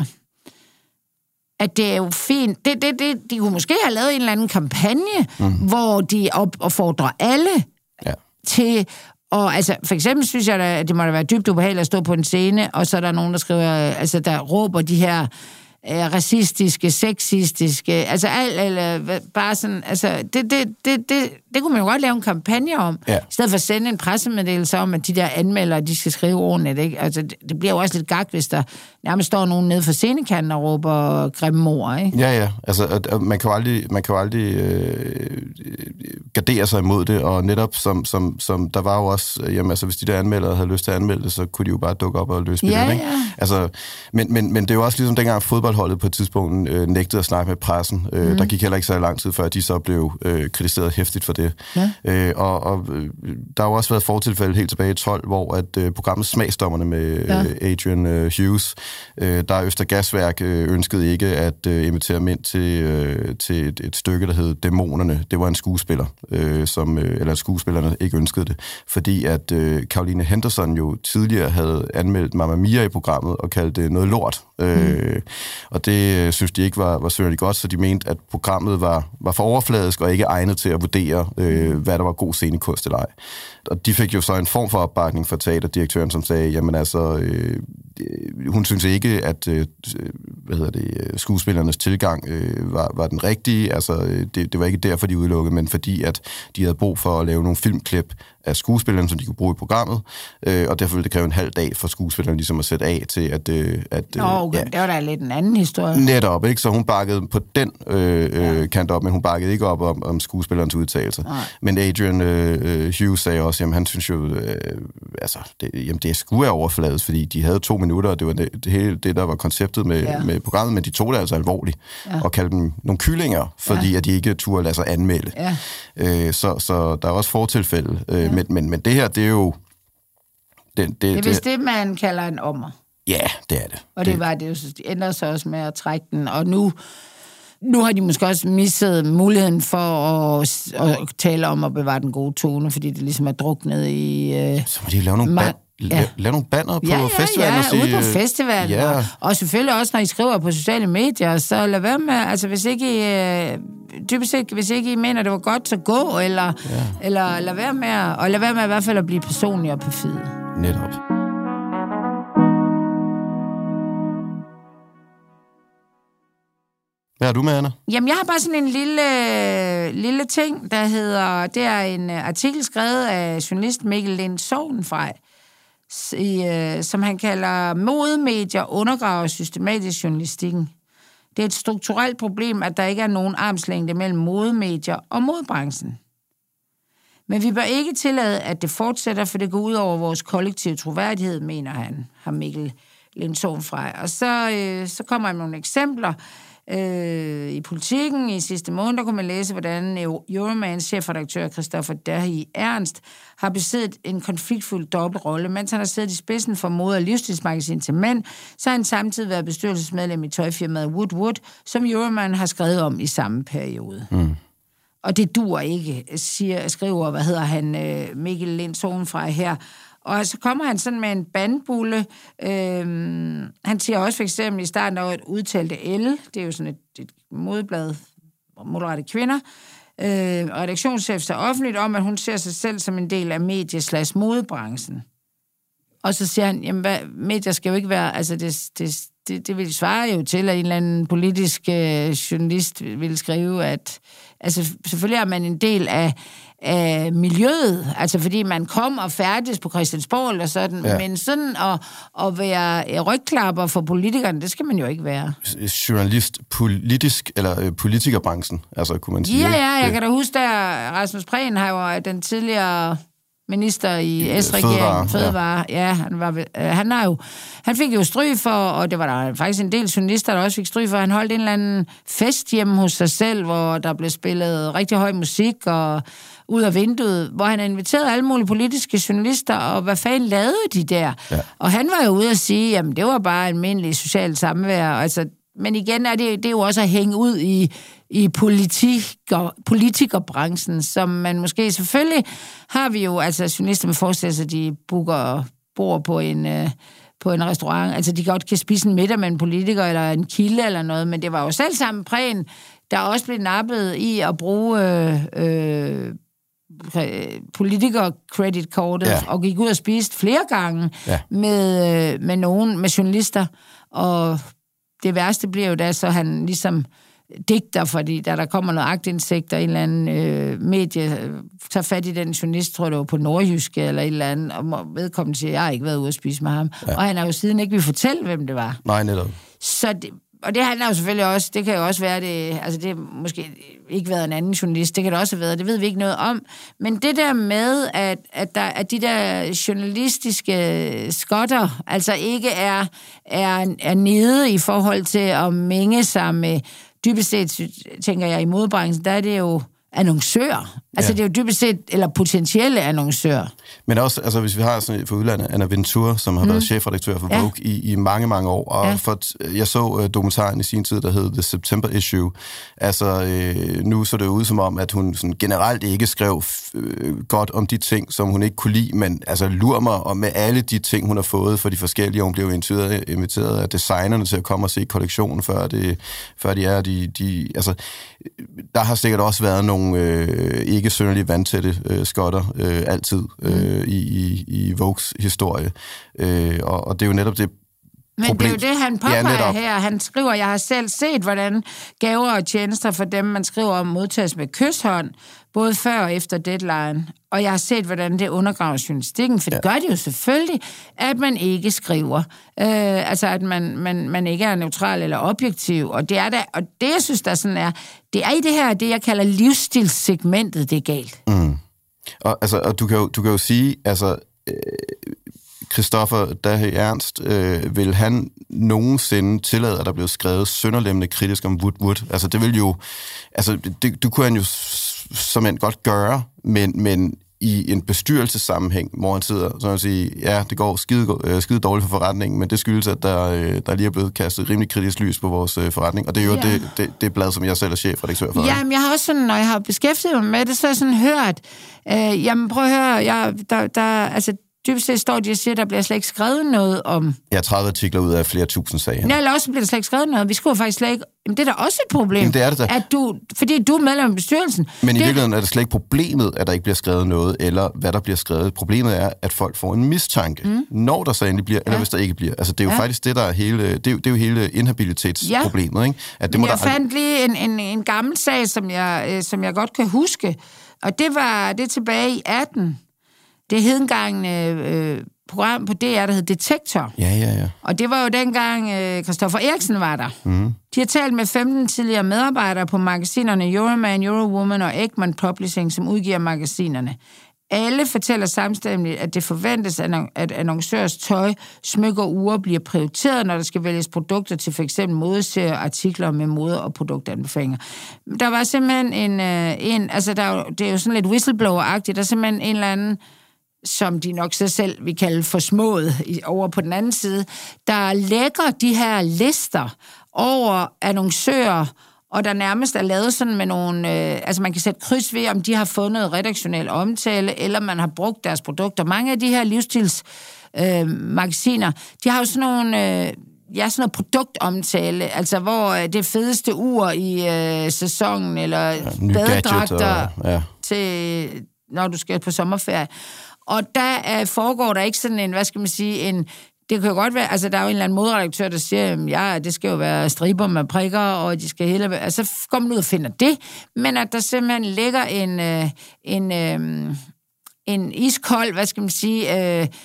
at det er jo fint. Det, det, det, de kunne måske have lavet en eller anden kampagne, mm. hvor de op- opfordrer alle ja. til Og altså, for eksempel synes jeg, at det må da være dybt ubehageligt at stå på en scene, og så er der nogen, der skriver, altså der råber de her racistiske, sexistiske, altså alt, eller bare sådan, altså, det, det, det, det, det kunne man jo godt lave en kampagne om, ja. I stedet for at sende en pressemeddelelse om, at de der anmeldere, de skal skrive ordentligt, ikke? Altså, det, det bliver jo også lidt gak, hvis der nærmest står nogen nede for scenekanten og råber grimme ord, ikke?
Ja, ja, altså, man kan jo aldrig, man kan jo aldrig øh, gardere sig imod det, og netop som, som, som der var jo også, jamen, altså, hvis de der anmeldere havde lyst til at anmelde det, så kunne de jo bare dukke op og løse billedet,
ja,
ikke?
Ja.
Altså, men, men, men det er jo også ligesom dengang fodboldholdet på et tidspunkt øh, nægtede at snakke med pressen. Øh, mm. Der gik heller ikke så lang tid, før de så blev øh, kritiseret hæftigt for det. Ja. Øh, og og øh, der har jo også været fortilfælde helt tilbage i tolv, hvor at øh, programmet Smagsdommerne med ja. øh, Adrian øh, Hughes, øh, der Øster Gasværk øh, ønskede ikke at øh, invitere mænd til, øh, til et, et stykke, der hed Dæmonerne. Det var en skuespiller, øh, som, øh, eller skuespillerne ikke ønskede det, fordi at øh, Caroline Henderson jo tidligere havde anmeldt Mamma Mia i programmet og kaldt det noget lort. Mm. Øh, og det øh, synes de ikke var, var særlig godt, så de mente, at programmet var, var for overfladisk og ikke egnet til at vurdere, øh, hvad der var god scenekunst eller ej. Og de fik jo så en form for opbakning fra teaterdirektøren, som sagde, jamen altså, øh, hun synes ikke, at øh, hvad hedder det, skuespillernes tilgang øh, var, var den rigtige. Altså, det, det var ikke derfor, de udelukkede, men fordi, at de havde brug for at lave nogle filmklip af skuespillerne, som de kunne bruge i programmet, øh, og derfor ville det kræve en halv dag for skuespillerne ligesom at sætte af til, at... Øh, at
Nå, okay. Ja, det var da lidt en anden historie.
Netop, ikke? Så hun bakkede på den øh, ja. kant op, men hun bakkede ikke op om, om skuespillernes udtalelse. Nej. Men Adrian øh, Hughes sagde også, jamen han synes jo, øh, altså, det, jamen, det er sgu af overfladisk, fordi de havde to minutter, og det var det, det hele det, der var konceptet med, ja. med programmet, men de tog det altså alvorligt, ja. og kaldte dem nogle kyllinger, fordi ja. at de ikke turde lade sig anmelde. Ja. Øh, så, så der er også fortilfælde. Øh, ja. men, men, men det her, det er jo... Det, det,
det er vist det, man kalder en ommer.
Ja, det er det.
Og det, det var det jo, de ændrede sig også med at trække den, og nu, nu har de måske også misset muligheden for at, at tale om at bevare den gode tone, fordi det ligesom er druknet i... Øh,
Så må de lave nogle, ba- ja. lave nogle banner på
ja, ja,
festivalen
ja,
og sige...
ude på festivalen.
Ja.
Og, og selvfølgelig også, når I skriver på sociale medier, så lad være med... Altså, hvis ikke I... Øh, dybest set, hvis ikke I mener, det var godt, så gå, eller, ja. eller lad være med at, og lad være med i hvert fald at blive personlig og perfid.
Netop. Hvad har du med, Anna?
Jamen, jeg har bare sådan en lille, lille ting, der hedder... Det er en artikel skrevet af journalist Mikkel Lind Sorgenfrej, som han kalder modemedier undergraver systematisk journalistikken. Det er et strukturelt problem, at der ikke er nogen armslængde mellem modemedier og modebranchen. Men vi bør ikke tillade, at det fortsætter, for det går ud over vores kollektive troværdighed, mener han, har Mikkel Lind Sorgenfrej. Og så, øh, så kommer han med nogle eksempler. Øh, I Politikken i sidste måned, der kunne man læse, hvordan Euromans chefredaktør Christoffer Dahi Ernst har besiddet en konfliktfuld dobbeltrolle. Mens han har siddet i spidsen for mode- og livsstilsmagasin til mænd, så har han samtidig været bestyrelsesmedlem i tøjfirmaet Wood Wood, som Euroman har skrevet om i samme periode. Mm. Og det dur ikke, siger, skriver, hvad hedder han, Mikkel Lind Sorgenfrej her. Og så kommer han sådan med en bandbulle. Øhm, han siger også for eksempel i starten af et udtalte Elle, det er jo sådan et, et modeblad, moderate kvinder, øh, redaktionschef så offentligt om, at hun ser sig selv som en del af medie-slash modebranchen. Og så siger han, jamen hvad, medier skal jo ikke være, altså det, det, det, det vil svare jo til, at en eller anden politisk øh, journalist vil skrive, at altså selvfølgelig er man en del af af miljøet, altså fordi man kom og færdes på Christiansborg eller sådan, ja. Men sådan at, at være rygklapper for politikerne, det skal man jo ikke være.
Journalist, politisk, eller politikerbranchen, altså kunne man sige.
Ja, ja, jeg kan da huske, at Rasmus Prehn har jo den tidligere minister i S-regeringen, Fødevare, ja, ja han, var, øh, han, har jo, han fik jo stryg for, og det var der faktisk en del journalister, der også fik stryg for, han holdt en eller anden fest hjemme hos sig selv, hvor der blev spillet rigtig høj musik, og ud af vinduet, hvor han inviterede alle mulige politiske journalister, og hvad fanden lavede de der? Ja. Og han var jo ude at sige, jamen det var bare almindelig socialt samvær, altså, men igen er det, det er jo også at hænge ud i, i politiker, politikerbranchen, som man måske, selvfølgelig har vi jo, altså journalister med forestillelse, at de booker bord på en, øh, på en restaurant, altså de godt kan spise en middag med en politiker, eller en kilde eller noget, men det var jo selv sammen Prehn, der også blev nappet i at bruge øh, øh, politiker-credit-kortet, ja. og gik ud og spiste flere gange ja. med, med nogen, med journalister, og det værste bliver jo da, så han ligesom digter, fordi da der kommer noget aktindsigt, og en eller anden øh, medie øh, tager fat i den journalist, tror jeg det var på Nordjyske, eller et eller andet, og vedkommende siger, jeg har ikke været ude at spise med ham. Ja. Og han har jo siden ikke vil fortælle, hvem det var.
Nej, netop.
Så det, og det handler jo selvfølgelig også, det kan jo også være, det, altså det har måske ikke været en anden journalist, det kan det også have været, det ved vi ikke noget om. Men det der med, at, at, der, at de der journalistiske skotter, altså ikke er, er, er nede i forhold til at mænge sig med, dybest set, tænker jeg, i modebranchen, der er det jo annoncører. Altså, ja. det er jo dybest set, eller potentielle annoncører.
Men også, altså, hvis vi har sådan for udlandet, Anna Wintour, som har mm. været chefredaktør for Vogue ja. i, i mange, mange år, og ja. for, jeg så uh, dokumentaren i sin tid, der hed The September Issue. Altså, øh, nu så det ud som om, at hun sådan, generelt ikke skrev øh, godt om de ting, som hun ikke kunne lide, men altså, lurer mig og med alle de ting, hun har fået for de forskellige, hun blev inviteret, inviteret af designerne til at komme og se kollektionen, før, det, før de er, de, de, altså, der har sikkert også været nogle øh, ikke synderligt vandtætte øh, skotter øh, altid øh, i, i, i Vogues historie. Øh, og, og det er jo netop det
Men
problem.
det er jo det, han påpeger ja, her. Han skriver, jeg har selv set, hvordan gaver og tjenester for dem, man skriver om, modtages med kysshånd, både før og efter deadline. Og jeg har set, hvordan det undergraver journalistikken, for ja. det gør det jo selvfølgelig, at man ikke skriver. Øh, altså, at man, man, man ikke er neutral eller objektiv. Og det er der, og det, jeg synes, der sådan er, det er i det her, det jeg kalder livsstilssegmentet, det er galt.
Mm. Og, altså, og du kan jo, du kan jo sige, altså, øh, Christoffer Dahe Ernst, øh, vil han nogensinde tillade, at der blev skrevet sønderlemmende kritisk om Wood Wood? Altså, det vil jo, altså, det, du kunne han jo som en godt gøre, men, men i en bestyrelsessammenhæng, hvor han sidder, så han siger, ja, det går skide, øh, skide dårligt for forretningen, men det skyldes, at der, øh, der lige er blevet kastet rimelig kritisk lys på vores øh, forretning, og det er jo ja. det, det, det blad, som jeg selv er chefredaktør for.
Jamen, jeg har også sådan, når jeg har beskæftiget mig med det, så har jeg sådan hørt, øh, jamen prøv at høre, jeg, der, der, altså, dybest set står de og siger, at der bliver slet ikke skrevet noget om...
Ja, tredive artikler ud af flere tusind sager.
Ja, eller også bliver der slet ikke skrevet noget. Vi skriver faktisk slet ikke... Jamen, det er da også et problem. Jamen,
det er det da.
At du, fordi du er medlem af bestyrelsen.
Men i
det...
virkeligheden er det slet ikke problemet, at der ikke bliver skrevet noget, eller hvad der bliver skrevet. Problemet er, at folk får en mistanke, mm. når der så endelig bliver, eller ja. hvis der ikke bliver. Altså, det er jo ja. faktisk det, der er hele... Det er jo, det er jo hele inhabilitetsproblemet, ja. ikke? At det må
jeg
der...
fandt lige en, en, en gammel sag, som jeg, øh, som jeg godt kan huske. Og det var det tilbage i atten. Det hed engang... Øh, program på D R, der hed Detektor.
Ja, ja, ja.
Og det var jo dengang øh, Christoffer Eriksen var der. Mm. De har talt med femten tidligere medarbejdere på magasinerne Euroman, Eurowoman og Egmont Publishing, som udgiver magasinerne. Alle fortæller samstemmigt, at det forventes, at annoncørers tøj, smykker og ure bliver prioriteret, når der skal vælges produkter til f.eks. modeserier, artikler med mode- og produktanbefalinger. Der var simpelthen en... Øh, en altså, der, det er jo sådan lidt whistleblower-agtigt. Der er simpelthen en eller anden som de nok så selv vil kalde forsmået over på den anden side, der lægger de her lister over annoncører, og der nærmest er lavet sådan med nogle... Øh, altså man kan sætte kryds ved, om de har fundet redaktionel omtale, eller man har brugt deres produkter. Mange af de her livsstilsmagasiner, øh, de har jo sådan nogle... Øh, ja, sådan noget produktomtale, altså hvor det fedeste ur i øh, sæsonen, eller ja, badedragter ja. til, når du skal på sommerferie. Og der øh, foregår der ikke sådan en, hvad skal man sige, en... Det kan jo godt være, altså der er jo en eller anden moderedaktør, der siger, ja, det skal jo være striber med prikker, og de skal hele... Altså så går man ud og finder det, men at der simpelthen ligger en, øh, en, øh, en iskold, hvad skal man sige, øh,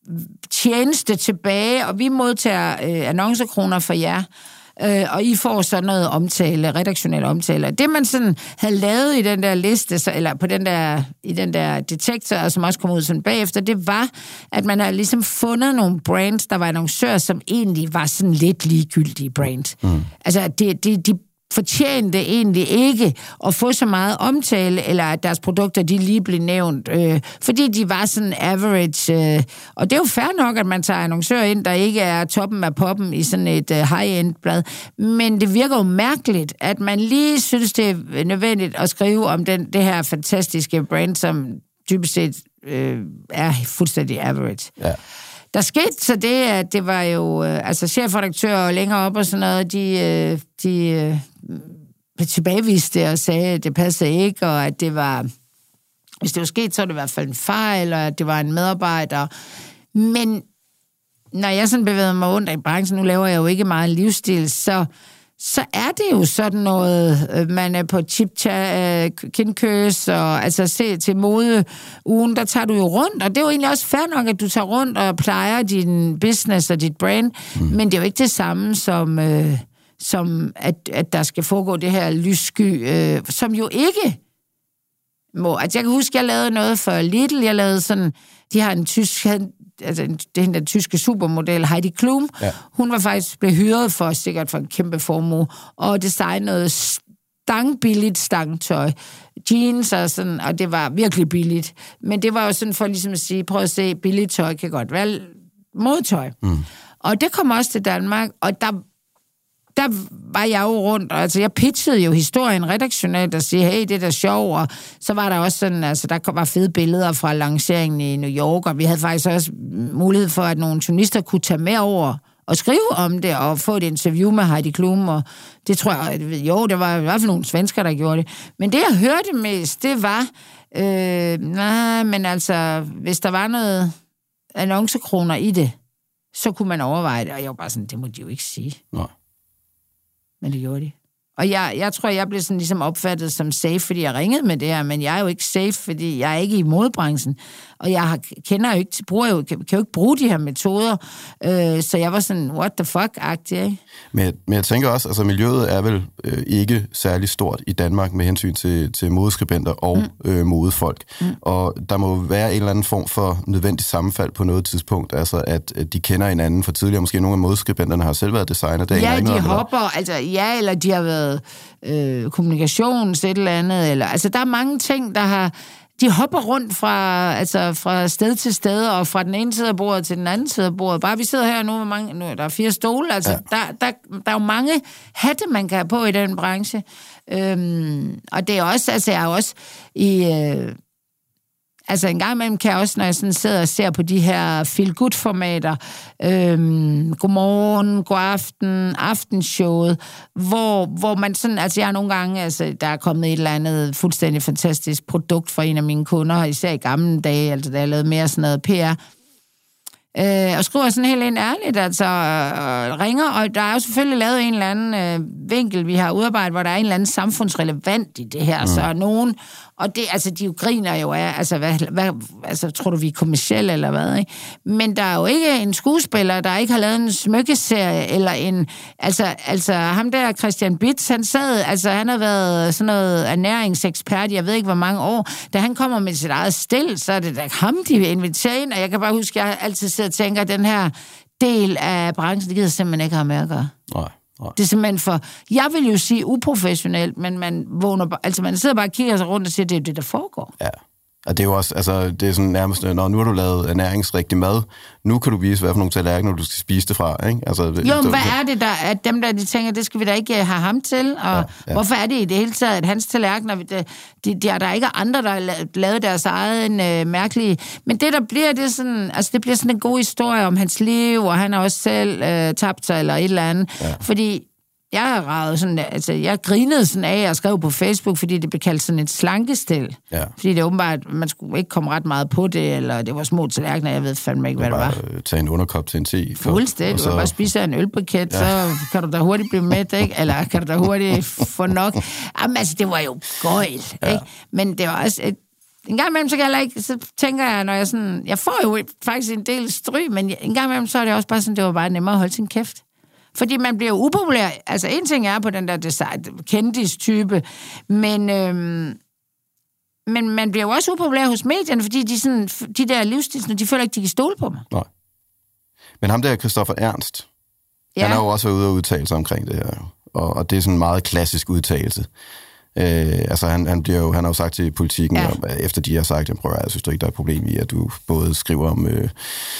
tjeneste tilbage, og vi modtager øh, annoncekroner for jer, øh, og I får så noget omtale, redaktionelle omtale. Det man sådan havde lavet i den der liste, så, eller på den der, i den der detektor, som også kom ud sådan bagefter, det var, at man havde ligesom fundet nogle brands, der var annoncører, som egentlig var sådan lidt ligegyldige brands. Mm. Altså, det, det, de fortjente egentlig ikke at få så meget omtale, eller at deres produkter, de lige blev nævnt, øh, fordi de var sådan average. Øh, og det er jo fair nok, at man tager annoncører ind, der ikke er toppen af poppen i sådan et øh, high-end blad. Men det virker jo mærkeligt, at man lige synes, det er nødvendigt at skrive om den, det her fantastiske brand, som typisk set øh, er fuldstændig average. Ja. Der skete så det, at det var jo, øh, altså chefredaktører længere op og sådan noget, de, øh, de øh, tilbageviste og sagde, at det passede ikke, og at det var Hvis det var sket, så var det i hvert fald en fejl, eller at det var en medarbejder. Men når jeg sådan bevæger mig rundt i branchen, nu laver jeg jo ikke meget livsstil, så, så er det jo sådan noget, man er på chip kindkøs, og altså se til modeugen, der tager du jo rundt, og det er jo egentlig også fair nok, at du tager rundt og plejer din business og dit brand, mm. men det er jo ikke det samme som, øh, som at, at der skal foregå det her lyssky, øh, som jo ikke må. Altså jeg kan huske, jeg lavede noget for Lidl, jeg lavede sådan, de har en tysk, altså det er den der tyske supermodel, Heidi Klum, ja. Hun var faktisk blevet hyret for, sikkert for en kæmpe formue, og designede stangbilligt stangtøj, jeans og sådan, og det var virkelig billigt. Men det var jo sådan for ligesom at sige, prøv at se, billigt tøj kan godt være modtøj. Mm. Og det kom også til Danmark, og der der var jeg jo rundt, og altså jeg pitchede jo historien redaktionelt og sige, hey, det er da sjovt, og så var der også sådan, altså der var fede billeder fra lanceringen i New York, og vi havde faktisk også mulighed for, at nogle journalister kunne tage med over og skrive om det, og få et interview med Heidi Klum, og det tror jeg, jo, det var i hvert fald nogle svensker, der gjorde det. Men det, jeg hørte mest, det var, øh, nej, men altså, hvis der var noget annoncekroner i det, så kunne man overveje det, og jeg var bare sådan, det må de jo ikke sige.
Nej.
Men det gjorde de. Og jeg, jeg tror, jeg blev sådan ligesom opfattet som safe, fordi jeg ringede med det her, men jeg er jo ikke safe, fordi jeg er ikke i modebranchen. Og jeg har, kender jo ikke, bruger jo, kan, kan jo ikke bruge de her metoder. Øh, så jeg var sådan, what the fuck-agtig, ikke?
Men, men jeg tænker også, altså miljøet er vel øh, ikke særlig stort i Danmark med hensyn til, til modeskribenter og mm. øh, modefolk. Mm. Og der må være en eller anden form for nødvendig sammenfald på noget tidspunkt, altså at, at de kender hinanden for tidligere. Måske nogle af modeskribenterne har selv været designer. Det
ja, de hopper, altså ja, eller de har været øh, kommunikations et eller andet, eller altså der er mange ting, der har de hopper rundt fra, altså fra sted til sted, og fra den ene side af bordet til den anden side af bordet. Bare vi sidder her nu, hvor mange, nu der er fire stole, altså ja. der, der, der er jo mange hatte, man kan have på i den branche. Øhm, og det er også, altså jeg er også i... Øh, Altså en gang imellem kan jeg også, når jeg sådan sidder og ser på de her feel-good-formater, øhm, godmorgen, god aften, aftenshowet, hvor, hvor man sådan, altså jeg har nogle gange, altså der er kommet et eller andet fuldstændig fantastisk produkt fra en af mine kunder, især i gamle dage, altså da jeg lavede mere sådan noget P R, Øh, og skriver sådan helt ind ærligt, altså øh, ringer, og der er jo selvfølgelig lavet en eller anden øh, vinkel, vi har udarbejdet, hvor der er en eller anden samfundsrelevant i det her, mm. så nogen, og det, altså de jo griner jo af, altså, hvad, hvad, altså tror du, vi er kommercielle eller hvad, ikke? Men der er jo ikke en skuespiller, der ikke har lavet en smykkeserie, eller en, altså, altså ham der, Christian Bitz, han sad, altså han har været sådan noget ernæringsekspert, jeg ved ikke hvor mange år, da han kommer med sit eget stil, så er det da ham, de vil invitere ind, og jeg kan bare huske, jeg altid sidder og tænker, at den her del af branchen, det gider simpelthen ikke have med at gøre.
Nej. Nej.
Det er simpelthen for, jeg vil jo sige uprofessionelt, men man vågner, altså man sidder bare og kigger sig rundt og siger, det er det, der foregår.
Ja, og det er jo også, altså det er sådan nærmest, når nu har du lavet ernæringsrigtig mad, nu kan du vise, hvad for nogle tallerkener, du skal spise det fra, ikke? Altså,
jo, men hvad er det der, at dem der, de tænker, det skal vi da ikke have ham til, og ja, ja. Hvorfor er det i det hele taget, at hans tallerkener, de, de, de, der er ikke andre, der har lavet deres eget øh, mærkelige, men det der bliver, det sådan, altså det bliver sådan en god historie om hans liv, og han har også selv øh, tabt sig, eller et eller andet, ja. Fordi jeg har ravet sådan, altså jeg grinede sådan af og skrev på Facebook, fordi det blev kaldt sådan et slankestil. Ja. Fordi det er åbenbart, man skulle ikke komme ret meget på det, eller det var små tallerkener, jeg ved fandme ikke, hvad det var.
Bare tage en underkop til en te.
Fuldstændig, du kan bare spise en ølbuket, ja. Så kan du da hurtigt blive mæt, ikke? Eller kan du da hurtigt få nok. Jamen altså, det var jo gøjl, ja. Ikke? Men det var også et en gang imellem, så, kan jeg ikke, så tænker jeg, når jeg sådan, jeg får jo faktisk en del stryg, men en gang imellem, så er det også bare sådan, det var bare nemmere at holde sin kæft. Fordi man bliver jo upopulær. Altså, en ting er på den der design, kendis-type, men, øhm, men man bliver jo også upopulær hos medierne, fordi de, sådan, de der livsstilsene, de føler ikke, de kan stole på mig. Nej.
Men ham der, Christoffer Ernst, ja. Han har jo også været ude og udtale sig omkring det her, og, og det er sådan en meget klassisk udtalelse. Øh, altså, han, han, bliver jo, han har jo sagt til Politikken, ja. Og, efter de har sagt, prøv at jeg synes du ikke, der er et problem i, at du både skriver om... Øh,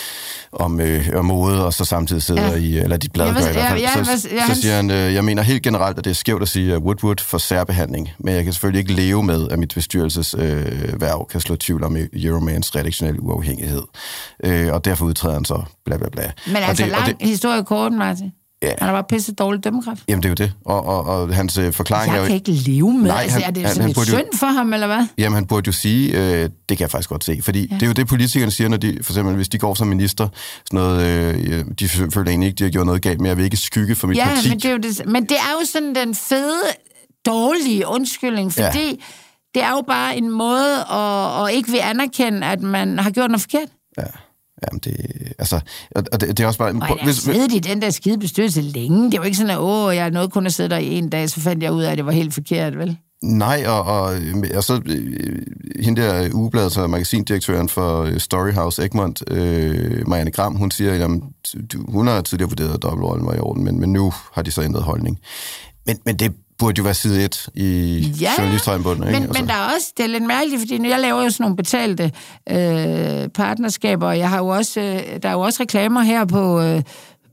om, øh, om mode, og så samtidig sidder ja. I, eller dit blad gør i hvert fald. Ja, ja, så, ja, så siger han, øh, jeg mener helt generelt, at det er skævt at sige, at Woodward får særbehandling, men jeg kan selvfølgelig ikke leve med, at mit bestyrelsesværv øh, kan slå tvivl om Euromans redaktionelle uafhængighed. Øh, og derfor udtræder han så bla bla bla.
Men altså,
det,
lang det, historie kort, Martin.
Ja.
Han er bare pisse dårlig dømmekraft.
Jamen, det er jo det. Og, og, og hans øh, forklaring
jeg
er jo...
Jeg kan ikke leve med.
Nej,
altså,
han,
er det
han,
sådan
han
et synd
jo...
for ham, eller hvad?
Jamen, han burde jo sige, øh, det kan jeg faktisk godt se. Fordi ja. det er jo det, politikerne siger, når de, for eksempel, hvis de går som minister, sådan noget, øh, de føler egentlig ikke, de har gjort noget galt, men jeg vil ikke skygge for mit
ja,
parti.
Men det, er jo det, men det er jo sådan den fede, dårlige undskyldning, fordi ja. det er jo bare en måde at, at ikke vil anerkende, at man har gjort noget forkert.
Ja. Jamen, det, altså, og det, det er også bare...
Og jeg har siddet i den der skide bestyrelse længe. Det var ikke sådan, at åh, jeg nåede kun at sidde der i en dag, så fandt jeg ud af, at det var helt forkert, vel?
Nej, og, og, og så hende der ugebladet, så magasindirektøren for Storyhouse Egmont, øh, Marianne Gram, hun siger, at hun har tidligere vurderet, at dobbeltrollen var i orden, men, men nu har de så ændret holdning. Men, men det burde jo være side et i
ja,
journalistøjenbunden, ikke?
Men, altså. men der er også, det er lidt mærkeligt, fordi jeg laver jo sådan nogle betalte øh, partnerskaber, og jeg har jo også, øh, der er jo også reklamer her på, øh,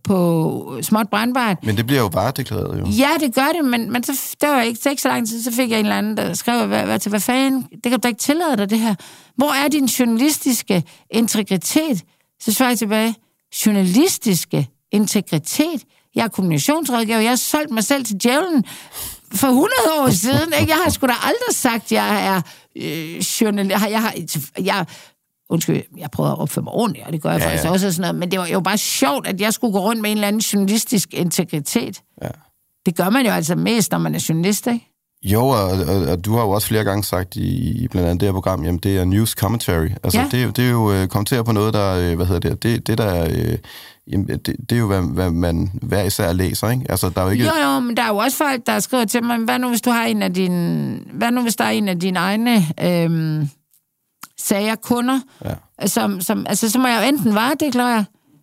på Småt Brandbart.
Men det bliver jo varedeklareret, jo.
Ja, det gør det, men, men så, der var ikke, så ikke så lang tid, så fik jeg en eller anden, der skrev, hvad, hvad, til, hvad fanden, det kan du da ikke tillade dig, det her. Hvor er din journalistiske integritet? Så svarer jeg tilbage, journalistiske integritet? Jeg er kommunikationsrådgiver, jeg har solgt mig selv til djævlen for hundrede år siden, ikke? Jeg har sgu da aldrig sagt, at jeg er øh, journalist. Jeg har, jeg, undskyld, jeg prøver at opføre mig ordentligt, og det gør jeg ja, faktisk ja. også, og sådan noget, men det var jo bare sjovt, at jeg skulle gå rundt med en eller anden journalistisk integritet. Ja. Det gør man jo altså mest, når man er journalist, ikke? Jo,
og, og, og du har jo også flere gange sagt i, i blandt andet det her program, jamen det er news commentary. Altså ja. det, det er jo øh, kommentere på noget, der, hvad hedder det, det, det der... Øh, Jamen, det, det er jo, hvad, hvad man hver især læser, ikke? Altså, der er jo ikke... Jo, jo, men der er jo også folk, der skriver til mig, hvad nu, hvis du har en af dine... Hvad nu, hvis der er en af dine egne øhm, sager, kunder, ja. som, som... Altså, så må jeg jo enten varedeklarere,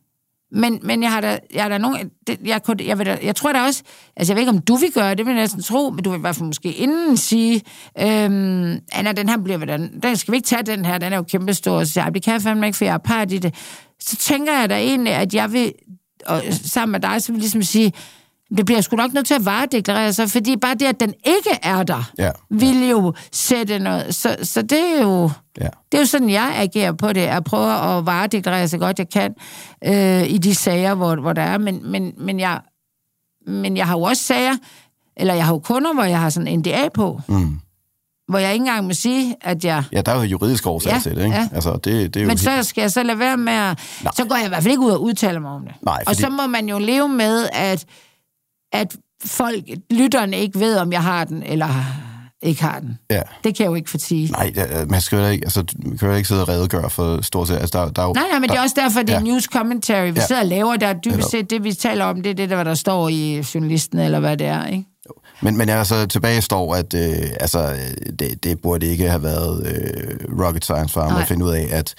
men, men jeg har da, jeg har da nogen... Det, jeg, jeg, jeg, jeg tror da også... Altså, jeg ved ikke, om du vil gøre det, vil jeg næsten tro, men du vil i hvert fald måske inden sige, øhm, Anna, den her bliver... Den, den skal vi ikke tage, den her, den er jo kæmpestor, så jeg, det kan jeg fandme ikke, for jeg er part i det. Så tænker jeg da egentlig, at jeg vil, og sammen med dig, så vil jeg ligesom sige, det bliver sgu nok nødt til at varedeklarere sig, fordi bare det, at den ikke er der, ja. vil jo sætte noget. Så, så det er jo ja. det er jo sådan, jeg agerer på det, at prøve at varedeklarere så godt jeg kan øh, i de sager, hvor, hvor der er. Men, men, men, jeg, men jeg har jo også sager, eller jeg har jo kunder, hvor jeg har sådan en N D A på. Mm. Hvor jeg ikke engang må sige, at jeg... Ja, der er jo juridisk årsag ja, til det, ikke? Ja. Altså, det, det er jo Men så skal jeg så lade være med at... Nej. Så går jeg i hvert fald ikke ud og udtale mig om det. Nej, fordi... Og så må man jo leve med, at, at folk, lytterne ikke ved, om jeg har den, eller ikke har den. Ja. Det kan jeg jo ikke fortige. Nej, man skal jo ikke, altså, man kan jo ikke sidde og redegøre for stort set. Altså, der, der er jo, nej, nej, men der, det er også derfor, det er ja. news commentary. Vi ja. sidder og laver, der dybest set det, vi taler om, det er det, der, der står i journalisten, eller hvad det er, ikke? Men, men altså, tilbage står, at øh, altså, det, det burde ikke have været øh, rocket science for ham Nej. at finde ud af, at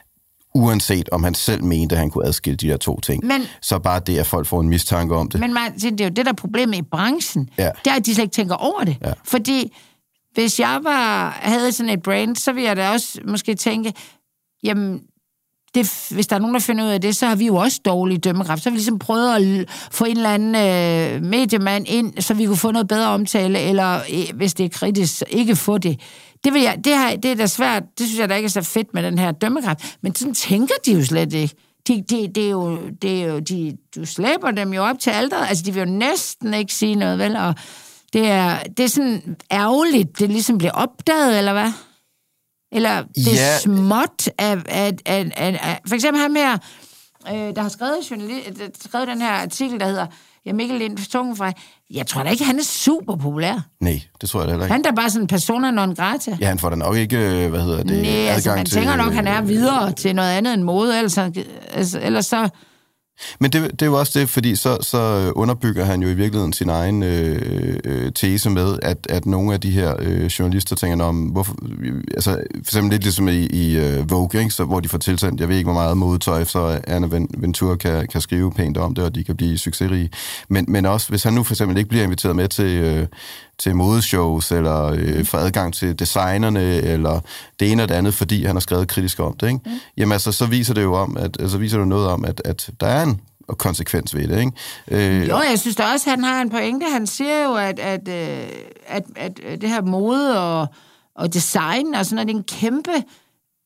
uanset om han selv mente, at han kunne adskille de der to ting, men, så bare det, at folk får en mistanke om det. Men Martin, det er jo det, der er problemet i branchen. Ja. Det er, at de slet ikke tænker over det. Ja. Fordi hvis jeg var, havde sådan et brand, så ville jeg da også måske tænke, jamen, det, hvis der er nogen, der finder ud af det, så har vi jo også dårlige dømmekraft. Så har vi ligesom prøvet at få en eller anden øh, mediemand ind, så vi kunne få noget bedre omtale, eller øh, hvis det er kritisk, ikke få det. Det, vil jeg, det, her, det er da svært. Det synes jeg da ikke er så fedt med den her dømmekraft. Men sådan tænker de jo slet ikke. De, de, det er jo, det er jo, de, du slæber dem jo op til alderet. Altså, de vil jo næsten ikke sige noget, vel? Og det er, det er sådan ærgerligt, det ligesom bliver opdaget, eller hvad? Eller det er ja. småt af, af, af, af, af... For eksempel ham her, øh, der har skrevet, journalist, skrevet den her artikel, der hedder, ja, Mikkel Lind Tungenfrej. Jeg tror da ikke, han er super populær. Nej, det tror jeg da heller ikke. Han er da bare sådan en persona non grata. Ja, han får da nok ikke, hvad hedder det, Nej, adgang altså, man til... tænker nok, han er videre til noget andet end mode, ellers, altså, ellers så... Men det, det er jo også det, fordi så, så underbygger han jo i virkeligheden sin egen øh, øh, tese med, at, at nogle af de her øh, journalister tænker om, hvorfor, altså for eksempel lidt ligesom i, i uh, Vogue, ikke? Så, hvor de får tilsendt, jeg ved ikke, hvor meget modetøj, så Anna Ventura kan, kan skrive pænt om det, og de kan blive succesrige. Men, men også, hvis han nu for eksempel ikke bliver inviteret med til... Øh, til modeshows, eller øh, får adgang til designerne, eller det ene og det andet, fordi han har skrevet kritisk om det, ikke? Mm. Jamen altså, så viser det jo om, at, altså, viser det noget om, at, at der er en konsekvens ved det, ikke? Øh, jo, jeg synes da også, at han har en pointe. Han siger jo, at, at, at, at, at det her mode og, og design og sådan noget, det er en kæmpe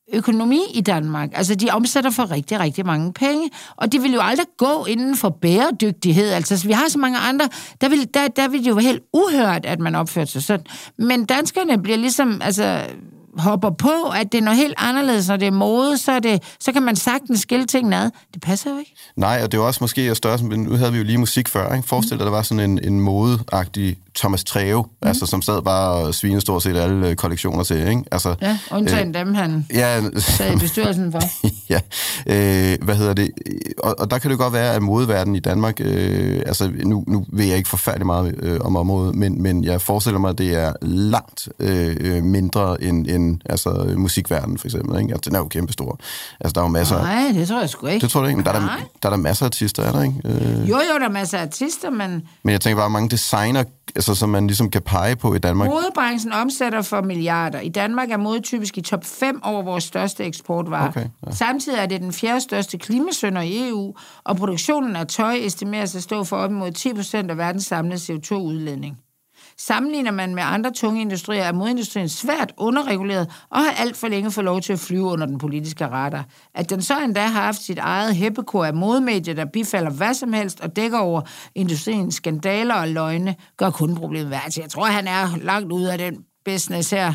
økonomi i Danmark. Altså, de omsætter for rigtig, rigtig mange penge, og de vil jo aldrig gå inden for bæredygtighed. Altså, vi har så mange andre, der vil, der, der vil det jo være helt uhørt, at man opfører sig sådan. Men danskerne bliver ligesom, altså, hopper på, at det er noget helt anderledes, når det er mode, så, er det, så kan man sagtens skille tingene ad. Det passer jo ikke.
Nej, og det er også måske større, men nu havde vi jo lige musik før, ikke? Forestil dig, mm. der var sådan en, en modeagtig Thomas Treve, mm. altså, som sad bare og svinede stort set alle kollektioner til, ikke? Altså,
ja, undtagen øh, dem, han ja, sad i bestyrelsen for.
ja, øh, hvad hedder det? Og, og der kan det godt være, at modeverdenen i Danmark, øh, altså nu, nu ved jeg ikke forfærdeligt meget øh, om området, men, men jeg forestiller mig, at det er langt øh, mindre end, end altså, musikverdenen, for eksempel, ikke? Altså, den er jo kæmpestor. Altså, der er jo masser...
Nej, det tror jeg sgu ikke.
Det tror du ikke? Men der er der, der er der masser af artister, er der ikke? Øh...
Jo, jo, der er masser af artister, men...
Men jeg tænker bare, mange designer, altså, som man ligesom kan pege på i Danmark.
Modebranchen omsætter for milliarder. I Danmark er mode typisk i top fem over vores største eksportvarer. Okay, ja. Samtidig er det den fjerde største klimasynder i E U, og produktionen af tøj estimeres at stå for op imod ti procent af verdens samlede C O to udledning. Sammenligner man med andre tunge industrier, er modeindustrien svært underreguleret og har alt for længe fået lov til at flyve under den politiske radar. At den så endda har haft sit eget heppekor af modemedier, der bifalder hvad som helst og dækker over industriens skandaler og løgne, gør kun problemet værd. Jeg tror, han er langt ude af den business her.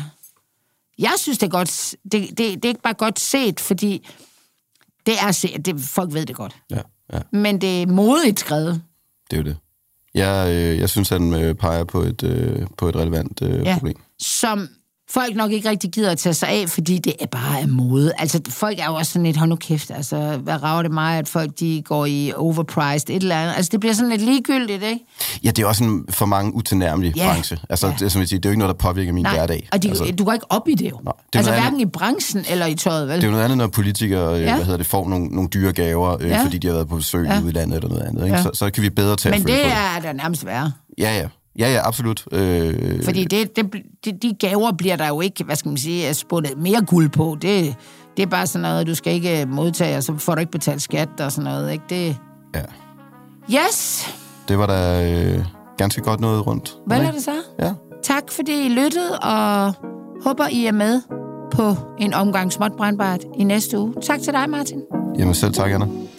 Jeg synes, det er godt, det, det, det er ikke bare godt set, fordi det er set, det, folk ved det godt.
Ja, ja.
Men det er modigt skrevet.
Det er jo det. Jeg, øh, jeg synes, han øh, peger på et, øh, på et relevant øh, ja, problem.
Som folk nok ikke rigtig gider at tage sig af, fordi det er bare af mode. Altså, folk er jo også sådan lidt, hold nu kæft, altså, hvad rager det mig, at folk, de går i overpriced et eller andet. Altså, det bliver sådan lidt ligegyldigt, ikke?
Ja, det er også en for mange utilnærmelig ja, branche. Altså, ja. det, som jeg siger, det er jo ikke noget, der påvirker min
Nej,
hverdag.
og de,
altså,
du går ikke op i det jo. Nej, det altså, hverken i branchen eller i tøjet, vel?
Det er jo noget andet, når politikere, ja. hvad hedder det, får nogle, nogle dyre gaver, øh, ja. fordi de har været på besøg ja. i udlandet eller noget andet. Ikke? Ja. Så, så kan vi bedre tage
Men
det
er da nærmest værre.
Ja, ja. Ja, ja, absolut. Øh...
Fordi det, det, de, de gaver bliver der jo ikke, hvad skal man sige, spundet mere guld på. Det, det er bare sådan noget, du skal ikke modtage, og så får du ikke betalt skat og sådan noget, ikke? Det...
Ja.
Yes!
Det var da øh, ganske godt noget rundt.
Hvad er det så?
Ja.
Tak fordi I lyttede, og håber I er med på en omgang småt brandbart i næste uge. Tak til dig, Martin.
Jamen selv tak, Anna.